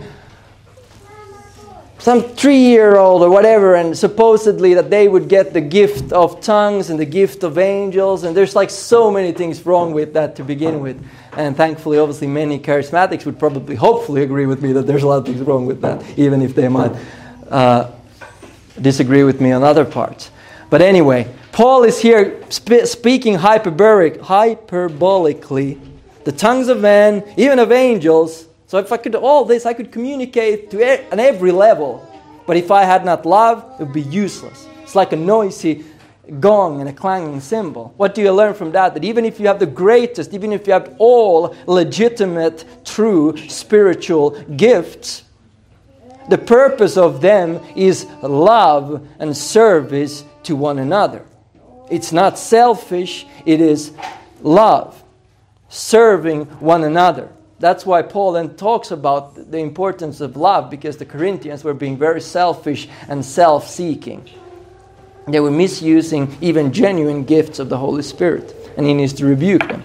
Some three-year-old or whatever, and supposedly that they would get the gift of tongues and the gift of angels, and there's like so many things wrong with that to begin with. And thankfully, obviously, many charismatics would probably, hopefully agree with me that there's a lot of things wrong with that, even if they might uh, disagree with me on other parts. But anyway, Paul is here sp- speaking hyperbolic, hyperbolically, the tongues of men, even of angels. So if I could all this, I could communicate to e- on every level. But if I had not love, it would be useless. It's like a noisy gong and a clanging cymbal. What do you learn from that? That even if you have the greatest, even if you have all legitimate, true spiritual gifts, the purpose of them is love and service to one another. It's not selfish, it is love, serving one another. That's why Paul then talks about the importance of love, because the Corinthians were being very selfish and self-seeking. They were misusing even genuine gifts of the Holy Spirit, and he needs to rebuke them.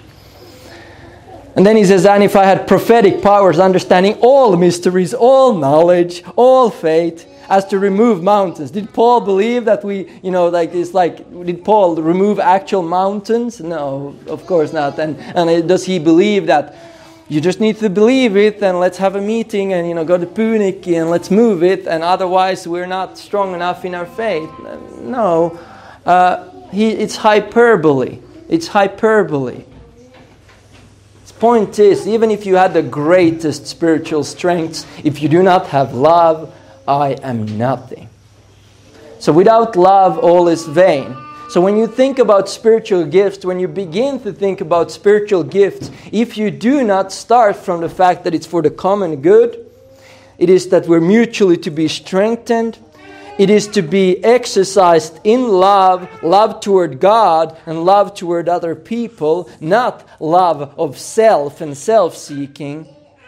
And then he says, and if I had prophetic powers, understanding all mysteries, all knowledge, all faith, as to remove mountains. Did Paul believe that we, you know, like it's like, did Paul remove actual mountains? No, of course not. And and does he believe that you just need to believe it and let's have a meeting and, you know, go to Punic and let's move it, and otherwise we're not strong enough in our faith? No, uh, he, it's hyperbole. It's hyperbole. His point is, even if you had the greatest spiritual strengths, if you do not have love, I am nothing. So without love, all is vain. So when you think about spiritual gifts, when you begin to think about spiritual gifts, if you do not start from the fact that it's for the common good, it is that we're mutually to be strengthened, it is to be exercised in love, love toward God and love toward other people, not love of self and self-seeking.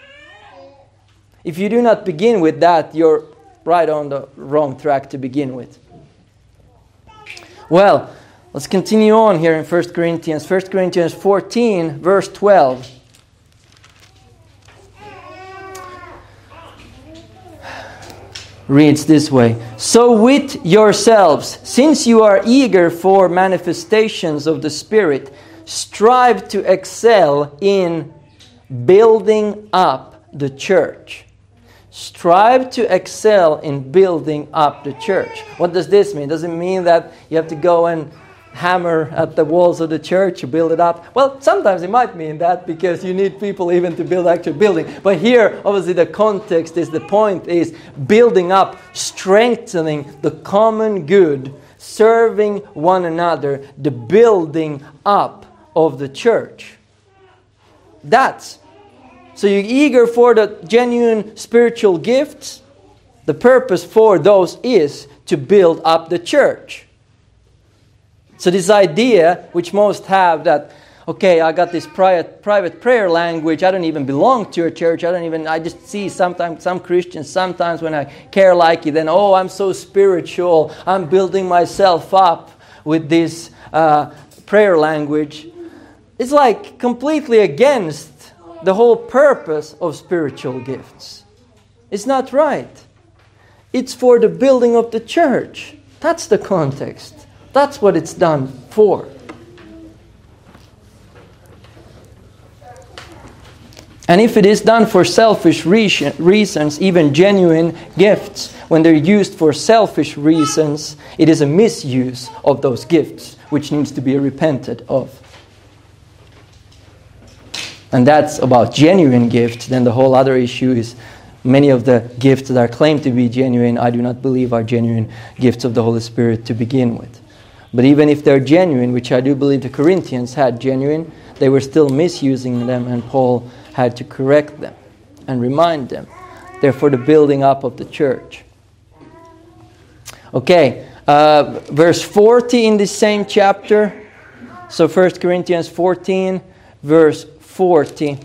If you do not begin with that, you're right on the wrong track to begin with. Well, let's continue on here in First Corinthians. First Corinthians fourteen, verse twelve. Reads this way. So with yourselves, since you are eager for manifestations of the Spirit, strive to excel in building up the church. Strive to excel in building up the church. What does this mean? Does it mean that you have to go and hammer at the walls of the church to build it up? Well, sometimes it might mean that, because you need people even to build actual building. But here, obviously, the context is, the point is building up, strengthening the common good, serving one another, the building up of the church. That's So you're eager for the genuine spiritual gifts. The purpose for those is to build up the church. So this idea, which most have, that, okay, I got this private, private prayer language, I don't even belong to a church, I don't even, I just see sometimes some Christians, sometimes when I care like it, then, oh, I'm so spiritual, I'm building myself up with this uh, prayer language. It's like completely against the whole purpose of spiritual gifts. It's not right. It's for the building of the church. That's the context. That's what it's done for. And if it is done for selfish reasons, even genuine gifts, when they're used for selfish reasons, it is a misuse of those gifts, which needs to be repented of. And that's about genuine gifts. Then the whole other issue is many of the gifts that are claimed to be genuine, I do not believe are genuine gifts of the Holy Spirit to begin with. But even if they're genuine, which I do believe the Corinthians had genuine, they were still misusing them, and Paul had to correct them and remind them. They're for the building up of the church. Okay, uh, verse forty in this same chapter. So First Corinthians fourteen, verse forty.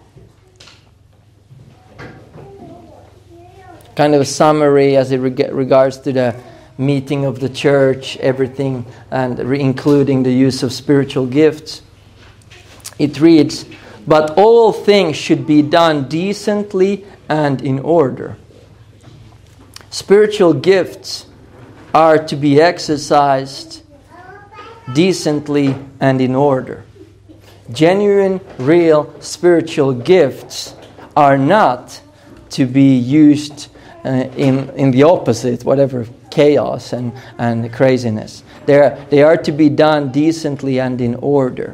Kind of a summary as it reg- regards to the meeting of the church, everything, and re- including the use of spiritual gifts. It reads, "But all things should be done decently and in order." Spiritual gifts are to be exercised decently and in order. Genuine, real spiritual gifts are not to be used uh, in, in the opposite, whatever chaos and, and craziness. They are, they are to be done decently and in order.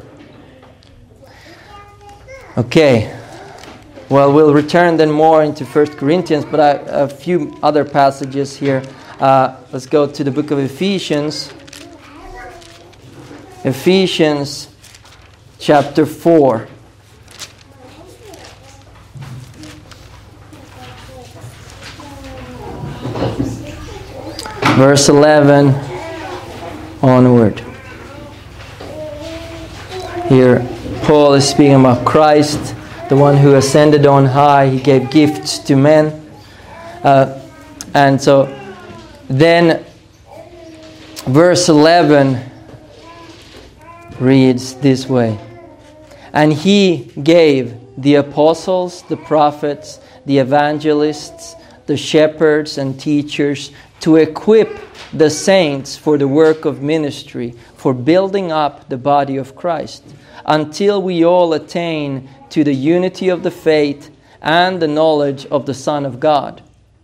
Okay, well, we'll return then more into First Corinthians, but I, a few other passages here. Uh, let's go to the book of Ephesians. Ephesians chapter four. Verse eleven onward. Here Paul is speaking about Christ, the one who ascended on high. He gave gifts to men. Uh, and so then verse eleven reads this way. "And he gave the apostles, the prophets, the evangelists, the shepherds and teachers to equip the saints for the work of ministry, for building up the body of Christ, until we all attain to the unity of the faith and the knowledge of the Son of God,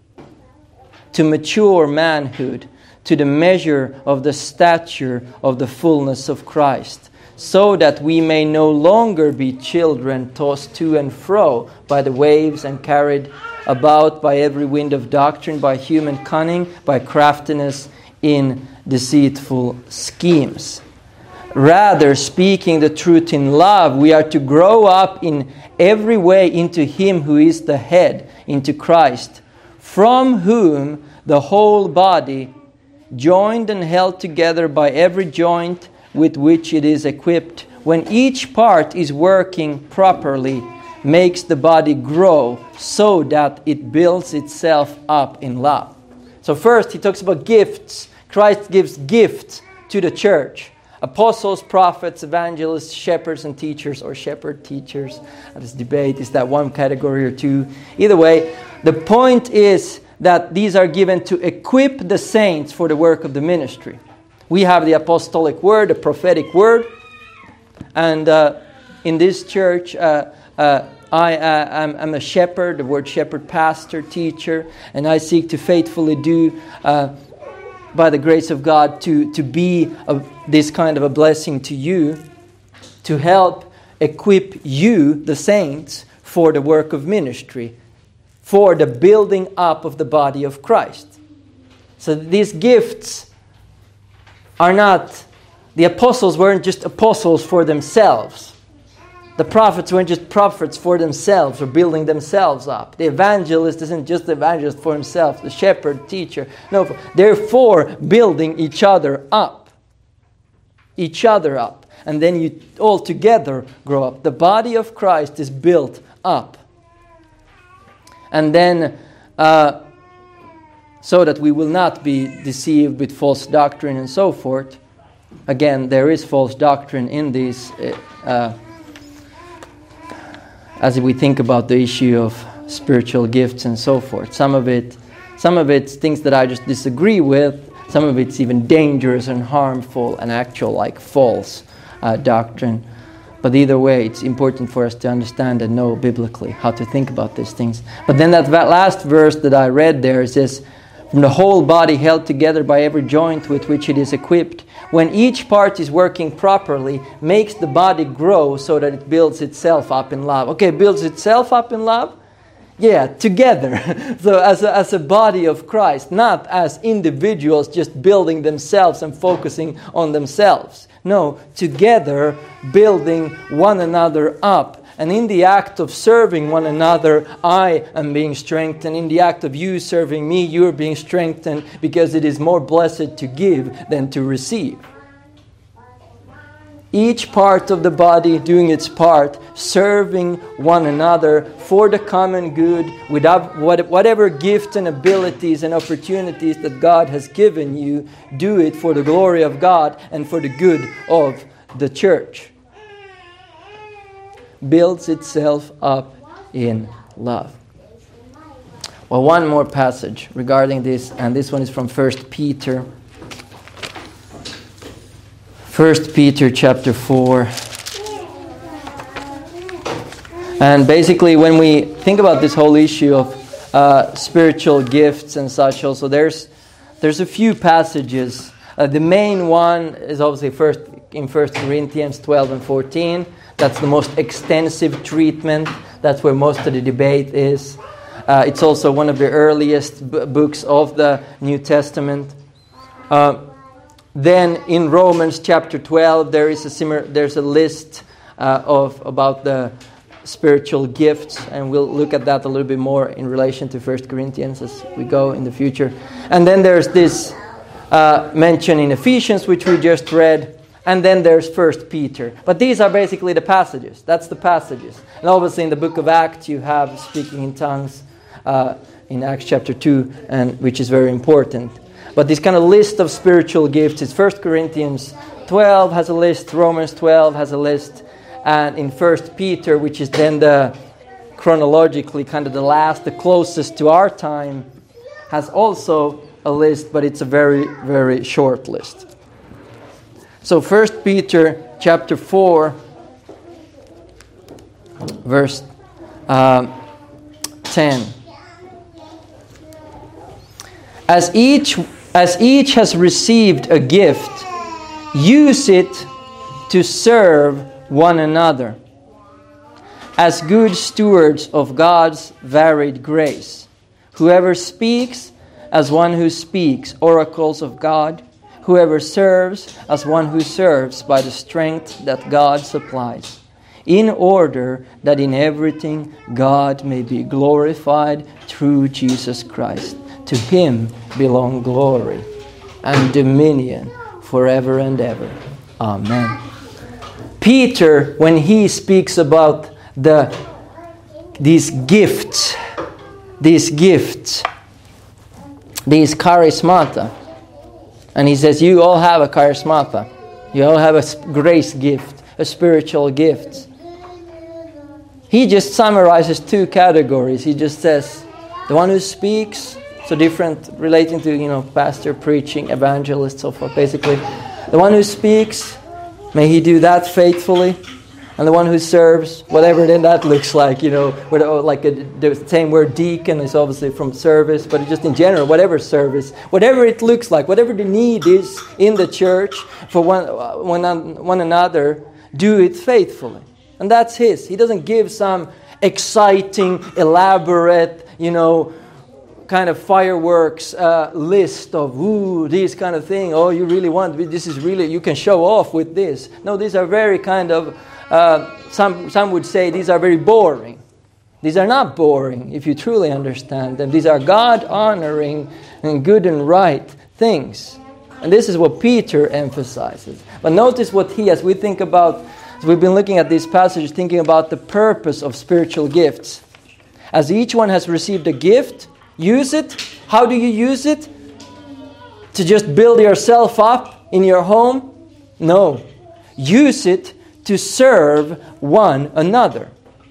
to mature manhood, to the measure of the stature of the fullness of Christ, so that we may no longer be children tossed to and fro by the waves and carried about by every wind of doctrine, by human cunning, by craftiness in deceitful schemes. Rather, speaking the truth in love, we are to grow up in every way into Him who is the head, into Christ, from whom the whole body, joined and held together by every joint with which it is equipped, when each part is working properly, makes the body grow so that it builds itself up in love. So first he talks about gifts. Christ gives gifts to the church. Apostles, prophets, evangelists, shepherds and teachers, or shepherd teachers. This debate, is that one category or two? Either way, the point is that these are given to equip the saints for the work of the ministry. We have the apostolic word, the prophetic word. And uh, in this church, uh, uh, I uh, am I'm a shepherd, the word shepherd, pastor, teacher, and I seek to faithfully do, uh, by the grace of God, to, to be a, this kind of a blessing to you, to help equip you, the saints, for the work of ministry, for the building up of the body of Christ. So these gifts are not, the apostles weren't just apostles for themselves. The prophets weren't just prophets for themselves or building themselves up. The evangelist isn't just the evangelist for himself, the shepherd, teacher. No, they're for building each other up. each other up. And then you all together grow up. The body of Christ is built up. And then, uh, so that we will not be deceived with false doctrine and so forth. Again, there is false doctrine in these, uh, as we think about the issue of spiritual gifts and so forth. Some of it, some of it's things that I just disagree with. Some of it's even dangerous and harmful and actual, like false uh, doctrine. But either way, it's important for us to understand and know biblically how to think about these things. But then that last verse that I read there says, "From the whole body held together by every joint with which it is equipped, when each part is working properly, makes the body grow so that it builds itself up in love." Okay, builds itself up in love? Yeah, together. So as a, as a body of Christ, not as individuals just building themselves and focusing on themselves. No, together building one another up. And in the act of serving one another, I am being strengthened. In the act of you serving me, you are being strengthened, because it is more blessed to give than to receive. Each part of the body doing its part, serving one another for the common good, without whatever gift and abilities and opportunities that God has given you, do it for the glory of God and for the good of the church. Builds itself up in love. Well, one more passage regarding this, and this one is from First Peter. First Peter chapter four. And basically, when we think about this whole issue of uh, spiritual gifts and such, also there's there's a few passages. Uh, the main one is obviously first in First Corinthians twelve and fourteen. That's the most extensive treatment. That's where most of the debate is. Uh, it's also one of the earliest b- books of the New Testament. Uh, then in Romans chapter twelve, there is a similar. There's a list uh, of about the spiritual gifts, and we'll look at that a little bit more in relation to First Corinthians as we go in the future. And then there's this uh, mention in Ephesians, which we just read. And then there's First Peter. But these are basically the passages. That's the passages. And obviously in the book of Acts you have speaking in tongues uh, in Acts chapter two, and which is very important. But this kind of list of spiritual gifts is First Corinthians twelve has a list, Romans twelve has a list, and in First Peter, which is then the chronologically kind of the last, the closest to our time, has also a list, but it's a very, very short list. So First Peter chapter four, verse uh, ten. As each as each has received a gift, use it to serve one another as good stewards of God's varied grace. Whoever speaks, as one who speaks oracles of God. Whoever serves, as one who serves by the strength that God supplies, in order that in everything God may be glorified through Jesus Christ. To Him belong glory and dominion forever and ever. Amen. Peter, when he speaks about the these gifts, these gifts, these charismata, and he says, you all have a charismata. You all have a grace gift, a spiritual gift. He just summarizes two categories. He just says, the one who speaks, so different relating to, you know, pastor, preaching, evangelist, so forth, basically. The one who speaks, may he do that faithfully. And the one who serves, whatever then that looks like, you know, like a, the same word deacon is obviously from service, but just in general, whatever service, whatever it looks like, whatever the need is in the church for one, one, one another, do it faithfully. And that's His. He doesn't give some exciting, elaborate, you know, kind of fireworks uh, list of, ooh, this kind of thing. Oh, you really want, this is really, you can show off with this. No, these are very kind of, Uh, some some would say these are very boring. These are not boring if you truly understand them. These are God-honoring and good and right things. And this is what Peter emphasizes. But notice what he, as we think about, as we've been looking at these passages, thinking about the purpose of spiritual gifts. As each one has received a gift, use it. How do you use it? To just build yourself up in your home? No. Use it to serve one another.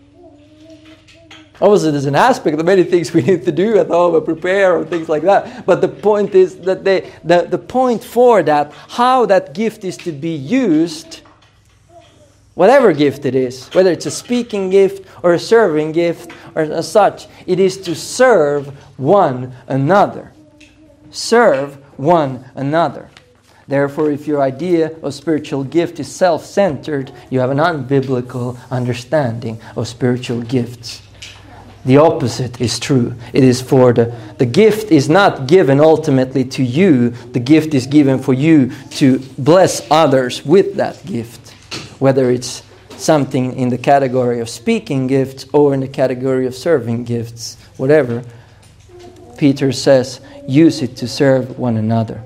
Obviously, there's an aspect of many things we need to do at home and prepare or things like that. But the point is that they, the, the point for that, how that gift is to be used, whatever gift it is, whether it's a speaking gift or a serving gift or as such, it is to serve one another. Serve one another. Therefore, if your idea of spiritual gift is self-centered, you have an unbiblical understanding of spiritual gifts. The opposite is true. It is for the, the gift is not given ultimately to you. The gift is given for you to bless others with that gift. Whether it's something in the category of speaking gifts or in the category of serving gifts, whatever. Peter says, use it to serve one another.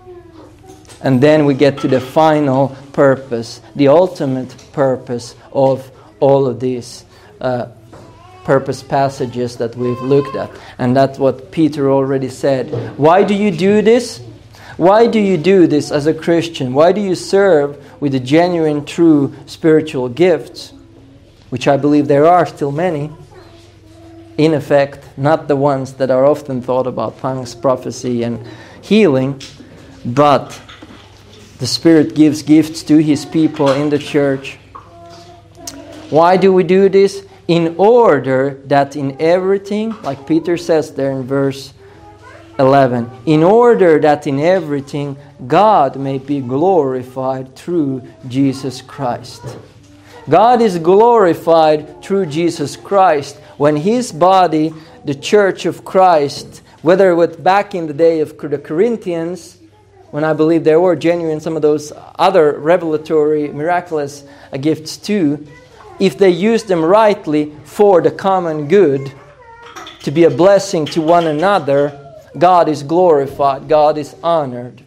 And then we get to the final purpose, the ultimate purpose of all of these uh, purpose passages that we've looked at. And that's what Peter already said. Why do you do this? Why do you do this as a Christian? Why do you serve with the genuine, true spiritual gifts, which I believe there are still many, in effect, not the ones that are often thought about, tongues, prophecy, and healing, but the Spirit gives gifts to His people in the church. Why do we do this? In order that in everything, like Peter says there in verse eleven, in order that in everything God may be glorified through Jesus Christ. God is glorified through Jesus Christ when His body, the church of Christ, whether it was back in the day of the Corinthians, when I believe there were genuine some of those other revelatory, miraculous gifts too, if they use them rightly for the common good, to be a blessing to one another, God is glorified, God is honored.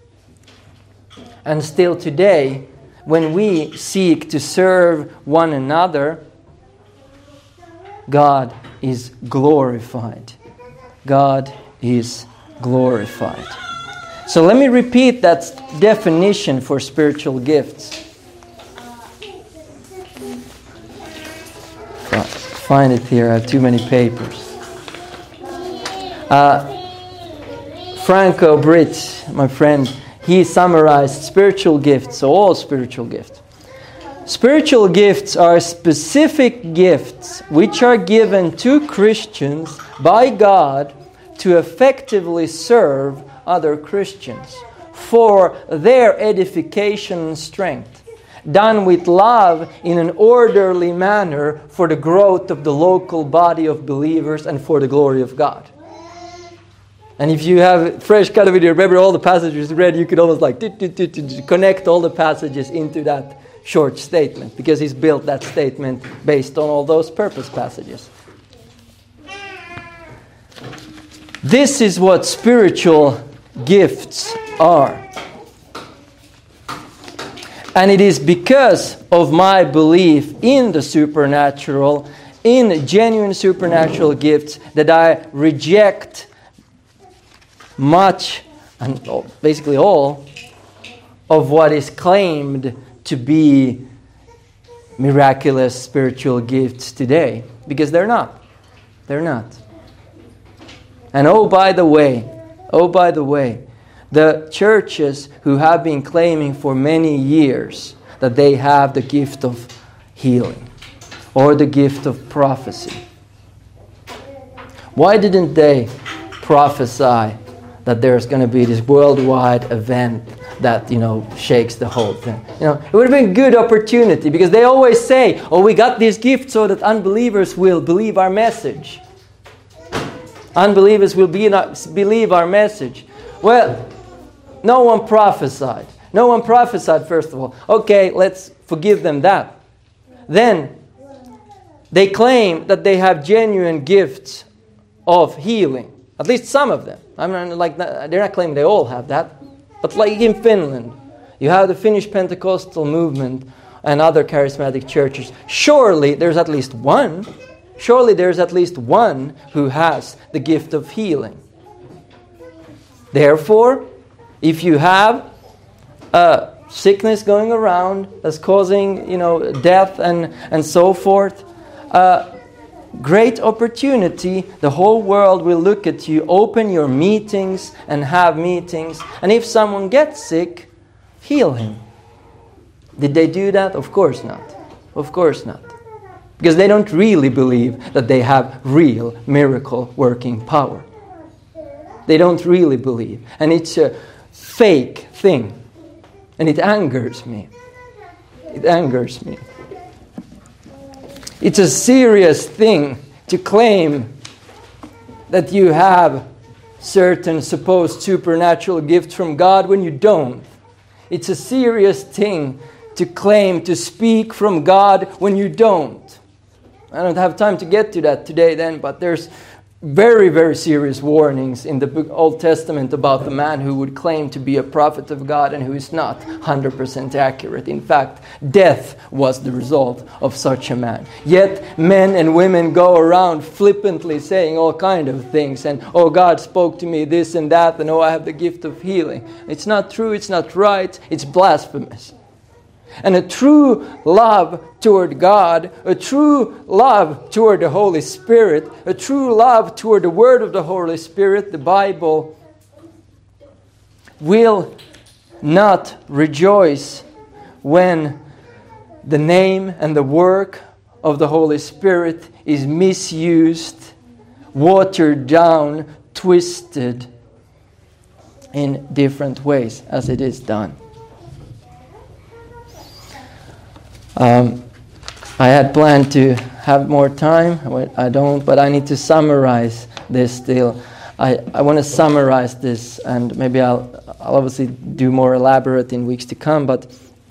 And still today, when we seek to serve one another, God is glorified. God is glorified. So let me repeat that definition for spiritual gifts. Find it here. I have too many papers. Uh, Franco Britt, my friend, he summarized spiritual gifts, so all spiritual gifts. Spiritual gifts are specific gifts which are given to Christians by God to effectively serve other Christians for their edification and strength, done with love in an orderly manner for the growth of the local body of believers and for the glory of God. And if you have fresh cut of it, you remember all the passages read, you could almost like connect all the passages into that short statement, because he's built that statement based on all those purpose passages. This is what spiritual gifts are. And it is because of my belief in the supernatural, in genuine supernatural gifts, that I reject much, and basically all, of what is claimed to be miraculous spiritual gifts today. Because they're not. They're not. And oh, by the way, oh, by the way, the churches who have been claiming for many years that they have the gift of healing or the gift of prophecy, why didn't they prophesy that there's going to be this worldwide event that, you know, shakes the whole thing? You know, it would have been a good opportunity, because they always say, oh, we got this gift so that unbelievers will believe our message. Unbelievers will be not, believe our message. Well, no one prophesied. No one prophesied, first of all. Okay, let's forgive them that. Then, they claim that they have genuine gifts of healing. At least some of them. I'm not like they're not claiming they all have that. But like in Finland, you have the Finnish Pentecostal movement and other charismatic churches. Surely there's at least one. Surely there's at least one who has the gift of healing. Therefore, if you have a sickness going around that's causing, you know, death and, and so forth, uh, great opportunity. The whole world will look at you. Open your meetings and have meetings. And if someone gets sick, heal him. Did they do that? Of course not. Of course not. Because they don't really believe that they have real miracle working power. They don't really believe. And it's a fake thing. And it angers me. It angers me. It's a serious thing to claim that you have certain supposed supernatural gifts from God when you don't. It's a serious thing to claim to speak from God when you don't. I don't have time to get to that today then, but there's very, very serious warnings in the book, Old Testament about the man who would claim to be a prophet of God and who is not one hundred percent accurate. In fact, death was the result of such a man. Yet men and women go around flippantly saying all kind of things and, oh, God spoke to me this and that, and oh, I have the gift of healing. It's not true, it's not right, it's blasphemous. And a true love toward God, a true love toward the Holy Spirit, a true love toward the Word of the Holy Spirit, the Bible, will not rejoice when the name and the work of the Holy Spirit is misused, watered down, twisted in different ways as it is done. Um, I had planned to have more time. I don't, but I need to summarize this still. I, I want to summarize this, and maybe I'll, I'll obviously do more elaborate in weeks to come, but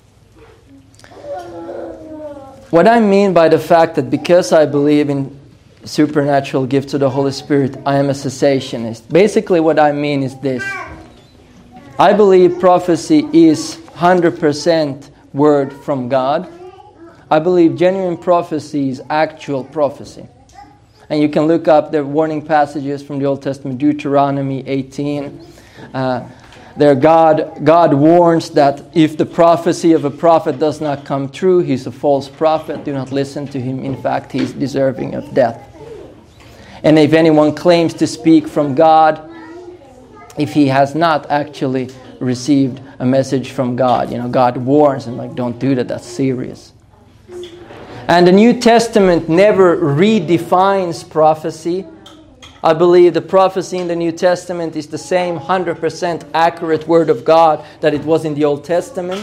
what I mean by the fact that because I believe in supernatural gifts of the Holy Spirit, I am a cessationist. Basically what I mean is this. I believe prophecy is one hundred percent word from God. I believe genuine prophecy is actual prophecy. And you can look up the warning passages from the Old Testament, Deuteronomy eighteen. Uh, there God, God warns that if the prophecy of a prophet does not come true, he's a false prophet. Do not listen to him. In fact, he's deserving of death. And if anyone claims to speak from God, if he has not actually received a message from God, you know, God warns him, like, don't do that, that's serious. And the New Testament never redefines prophecy. I believe the prophecy in the New Testament is the same one hundred percent accurate word of God that it was in the Old Testament.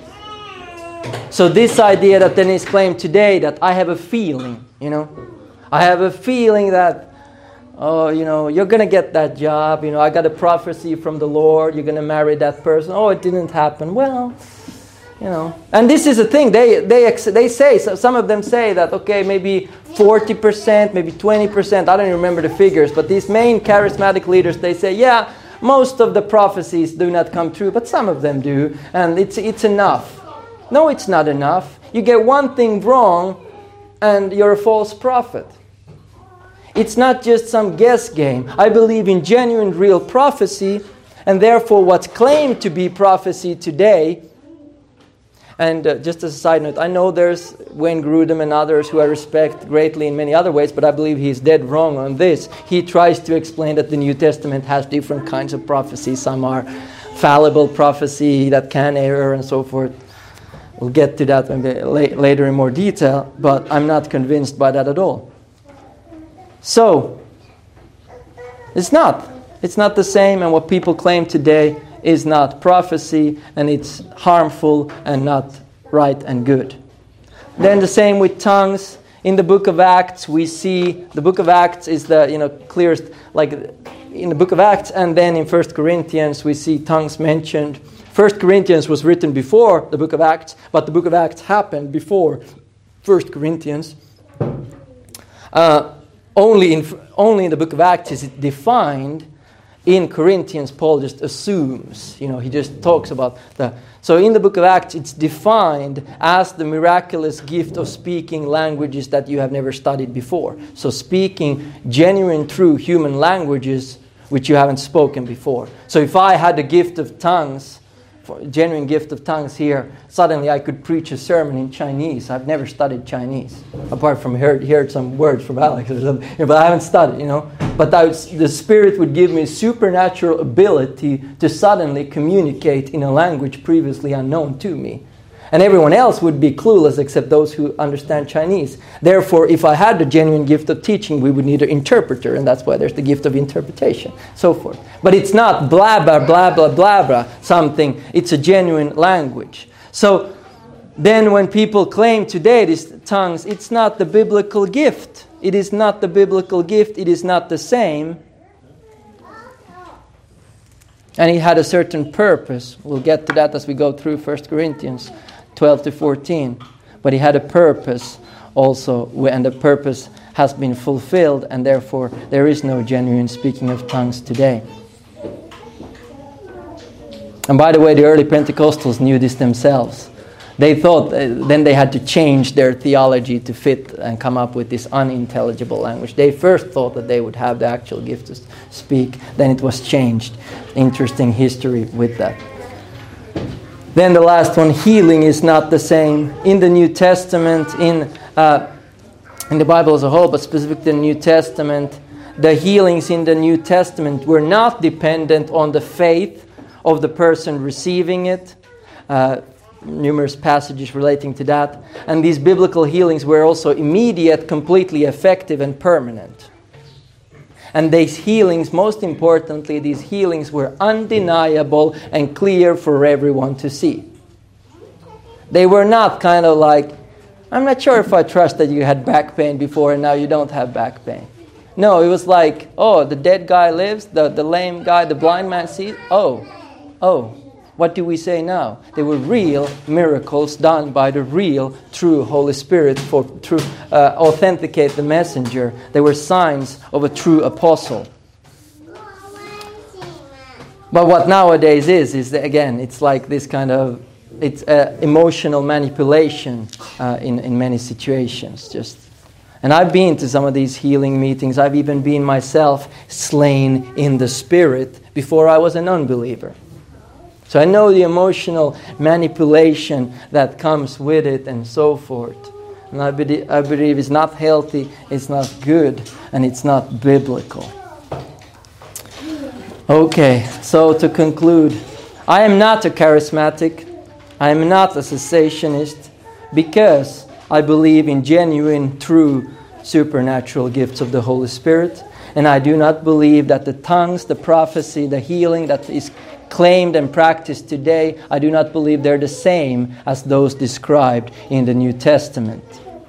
So this idea that then is claimed today, that I have a feeling, you know, I have a feeling that, oh, you know, you're going to get that job, you know, I got a prophecy from the Lord, you're going to marry that person. Oh, it didn't happen. Well, you know, and this is a thing. They they they say, some of them say that, okay, maybe forty percent, maybe twenty percent. I don't even remember the figures, but these main charismatic leaders, they say, yeah, most of the prophecies do not come true, but some of them do, and it's it's enough. No, it's not enough. You get one thing wrong, and you're a false prophet. It's not just some guess game. I believe in genuine, real prophecy, and therefore what's claimed to be prophecy today. And uh, just as a side note, I know there's Wayne Grudem and others who I respect greatly in many other ways, but I believe he's dead wrong on this. He tries to explain that the New Testament has different kinds of prophecy. Some are fallible prophecy that can err and so forth. We'll get to that maybe la- later in more detail, but I'm not convinced by that at all. So, it's not. It's not the same, and what people claim today is not prophecy, and it's harmful and not right and good. Then the same with tongues. In the book of Acts, we see, the book of Acts is the, you know, clearest, like in the book of Acts, and then in First Corinthians, we see tongues mentioned. First Corinthians was written before the book of Acts, but the book of Acts happened before First Corinthians. Uh, only in only in the book of Acts is it defined in Corinthians, Paul just assumes, you know, he just talks about the... So in the book of Acts, it's defined as the miraculous gift of speaking languages that you have never studied before. So speaking genuine, true human languages which you haven't spoken before. So if I had the gift of tongues, genuine gift of tongues here, suddenly I could preach a sermon in Chinese. I've never studied Chinese, apart from heard heard some words from Alex or something, but I haven't studied, you know. But I was, the Spirit would give me supernatural ability to suddenly communicate in a language previously unknown to me. And everyone else would be clueless except those who understand Chinese. Therefore, if I had the genuine gift of teaching, we would need an interpreter, and that's why there's the gift of interpretation, so forth. But it's not blah, blah, blah, blah, blah, blah, something. It's a genuine language. So then when people claim today these tongues, it's not the biblical gift. It is not the biblical gift. It is not the same. And it had a certain purpose. We'll get to that as we go through First Corinthians twelve to fourteen. But he had a purpose also, and the purpose has been fulfilled, and therefore there is no genuine speaking of tongues today. And by the way, the early Pentecostals knew this themselves. They thought, uh, then they had to change their theology to fit and come up with this unintelligible language. They first thought that they would have the actual gift to speak, then it was changed. Interesting history with that. Then the last one, healing is not the same. In the New Testament, in uh, in the Bible as a whole, but specifically the New Testament, the healings in the New Testament were not dependent on the faith of the person receiving it. Uh, numerous passages relating to that. And these biblical healings were also immediate, completely effective, and permanent. And these healings, most importantly, these healings were undeniable and clear for everyone to see. They were not kind of like, I'm not sure if I trust that you had back pain before and now you don't have back pain. No, it was like, oh, the dead guy lives, the, the lame guy, the blind man sees. Oh, oh, what do we say now? They were real miracles done by the real, true Holy Spirit for to uh, authenticate the messenger. They were signs of a true apostle. But what nowadays is, is that, again, it's like this kind of, it's uh, emotional manipulation uh, in, in many situations. Just, and I've been to some of these healing meetings. I've even been myself slain in the Spirit before I was an unbeliever. So I know the emotional manipulation that comes with it and so forth. And I believe, I believe it's not healthy, it's not good, and it's not biblical. Okay, so to conclude, I am not a charismatic, I am not a cessationist, because I believe in genuine, true, supernatural gifts of the Holy Spirit. And I do not believe that the tongues, the prophecy, the healing that is claimed and practiced today, I do not believe they're the same as those described in the New Testament.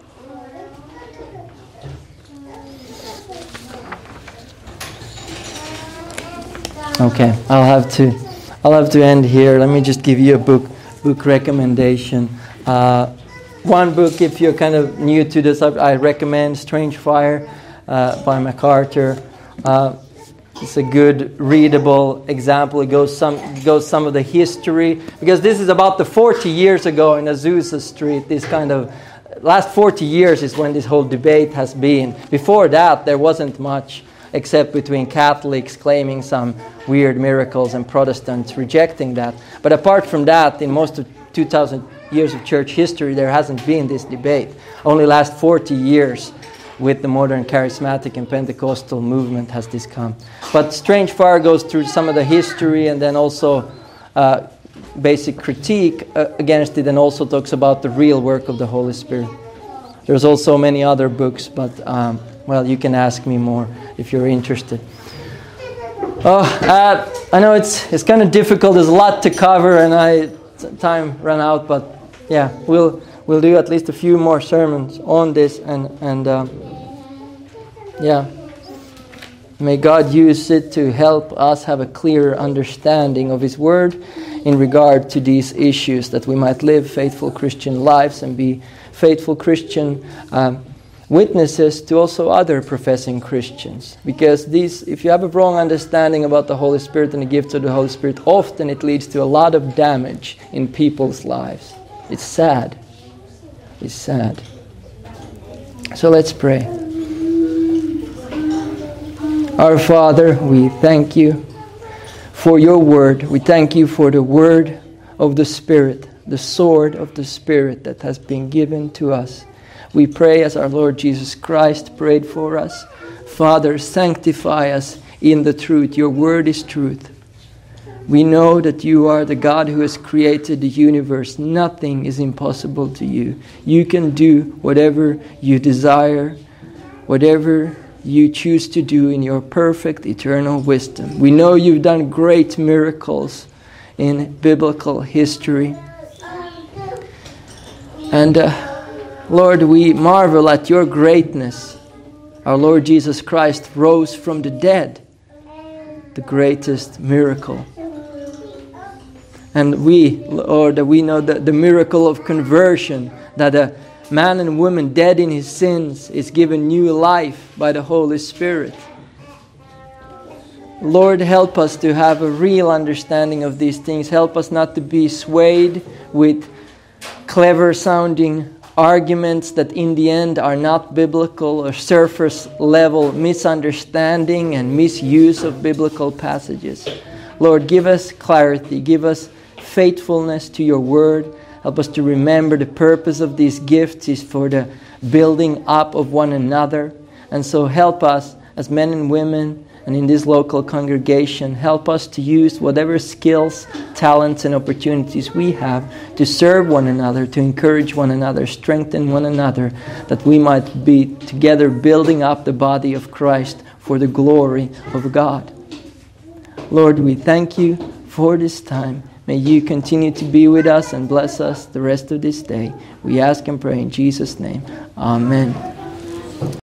Okay, I'll have to I'll have to end here. Let me just give you a book book recommendation. Uh, one book, if you're kind of new to this, I recommend Strange Fire uh, by MacArthur. Uh, It's a good, readable example. It goes some it goes some of the history, because this is about the forty years ago in Azusa Street. This kind of last forty years is when this whole debate has been. Before that, there wasn't much, except between Catholics claiming some weird miracles and Protestants rejecting that. But apart from that, in most of two thousand years of church history, there hasn't been this debate. Only last forty years. With the modern charismatic and Pentecostal movement has this come. But Strange Fire goes through some of the history and then also uh, basic critique uh, against it, and also talks about the real work of the Holy Spirit. There's also many other books, but um, well, you can ask me more if you're interested. Oh, uh, I know it's it's kind of difficult. There's a lot to cover, and I time ran out. But yeah, we'll we'll do at least a few more sermons on this, and and. Uh, Yeah. May God use it to help us have a clearer understanding of His Word in regard to these issues, that we might live faithful Christian lives and be faithful Christian um, witnesses to also other professing Christians. Because these, if you have a wrong understanding about the Holy Spirit and the gifts of the Holy Spirit, often it leads to a lot of damage in people's lives. It's sad. It's sad. So let's pray. Our Father, we thank you for your word. We thank you for the word of the Spirit, the sword of the Spirit that has been given to us. We pray as our Lord Jesus Christ prayed for us. Father, sanctify us in the truth. Your word is truth. We know that you are the God who has created the universe. Nothing is impossible to you. You can do whatever you desire, whatever you choose to do in your perfect eternal wisdom. We know you've done great miracles in biblical history. And uh, Lord, we marvel at your greatness. Our Lord Jesus Christ rose from the dead, the greatest miracle. And we, Lord, we know that the miracle of conversion, that a man and woman dead in his sins is given new life by the Holy Spirit. Lord, help us to have a real understanding of these things. Help us not to be swayed with clever sounding arguments that in the end are not biblical, or surface level misunderstanding and misuse of biblical passages. Lord, give us clarity, give us faithfulness to your word. Help us to remember the purpose of these gifts is for the building up of one another. And so help us as men and women and in this local congregation, help us to use whatever skills, talents, and opportunities we have to serve one another, to encourage one another, strengthen one another, that we might be together building up the body of Christ for the glory of God. Lord, we thank you for this time. May you continue to be with us and bless us the rest of this day. We ask and pray in Jesus' name. Amen.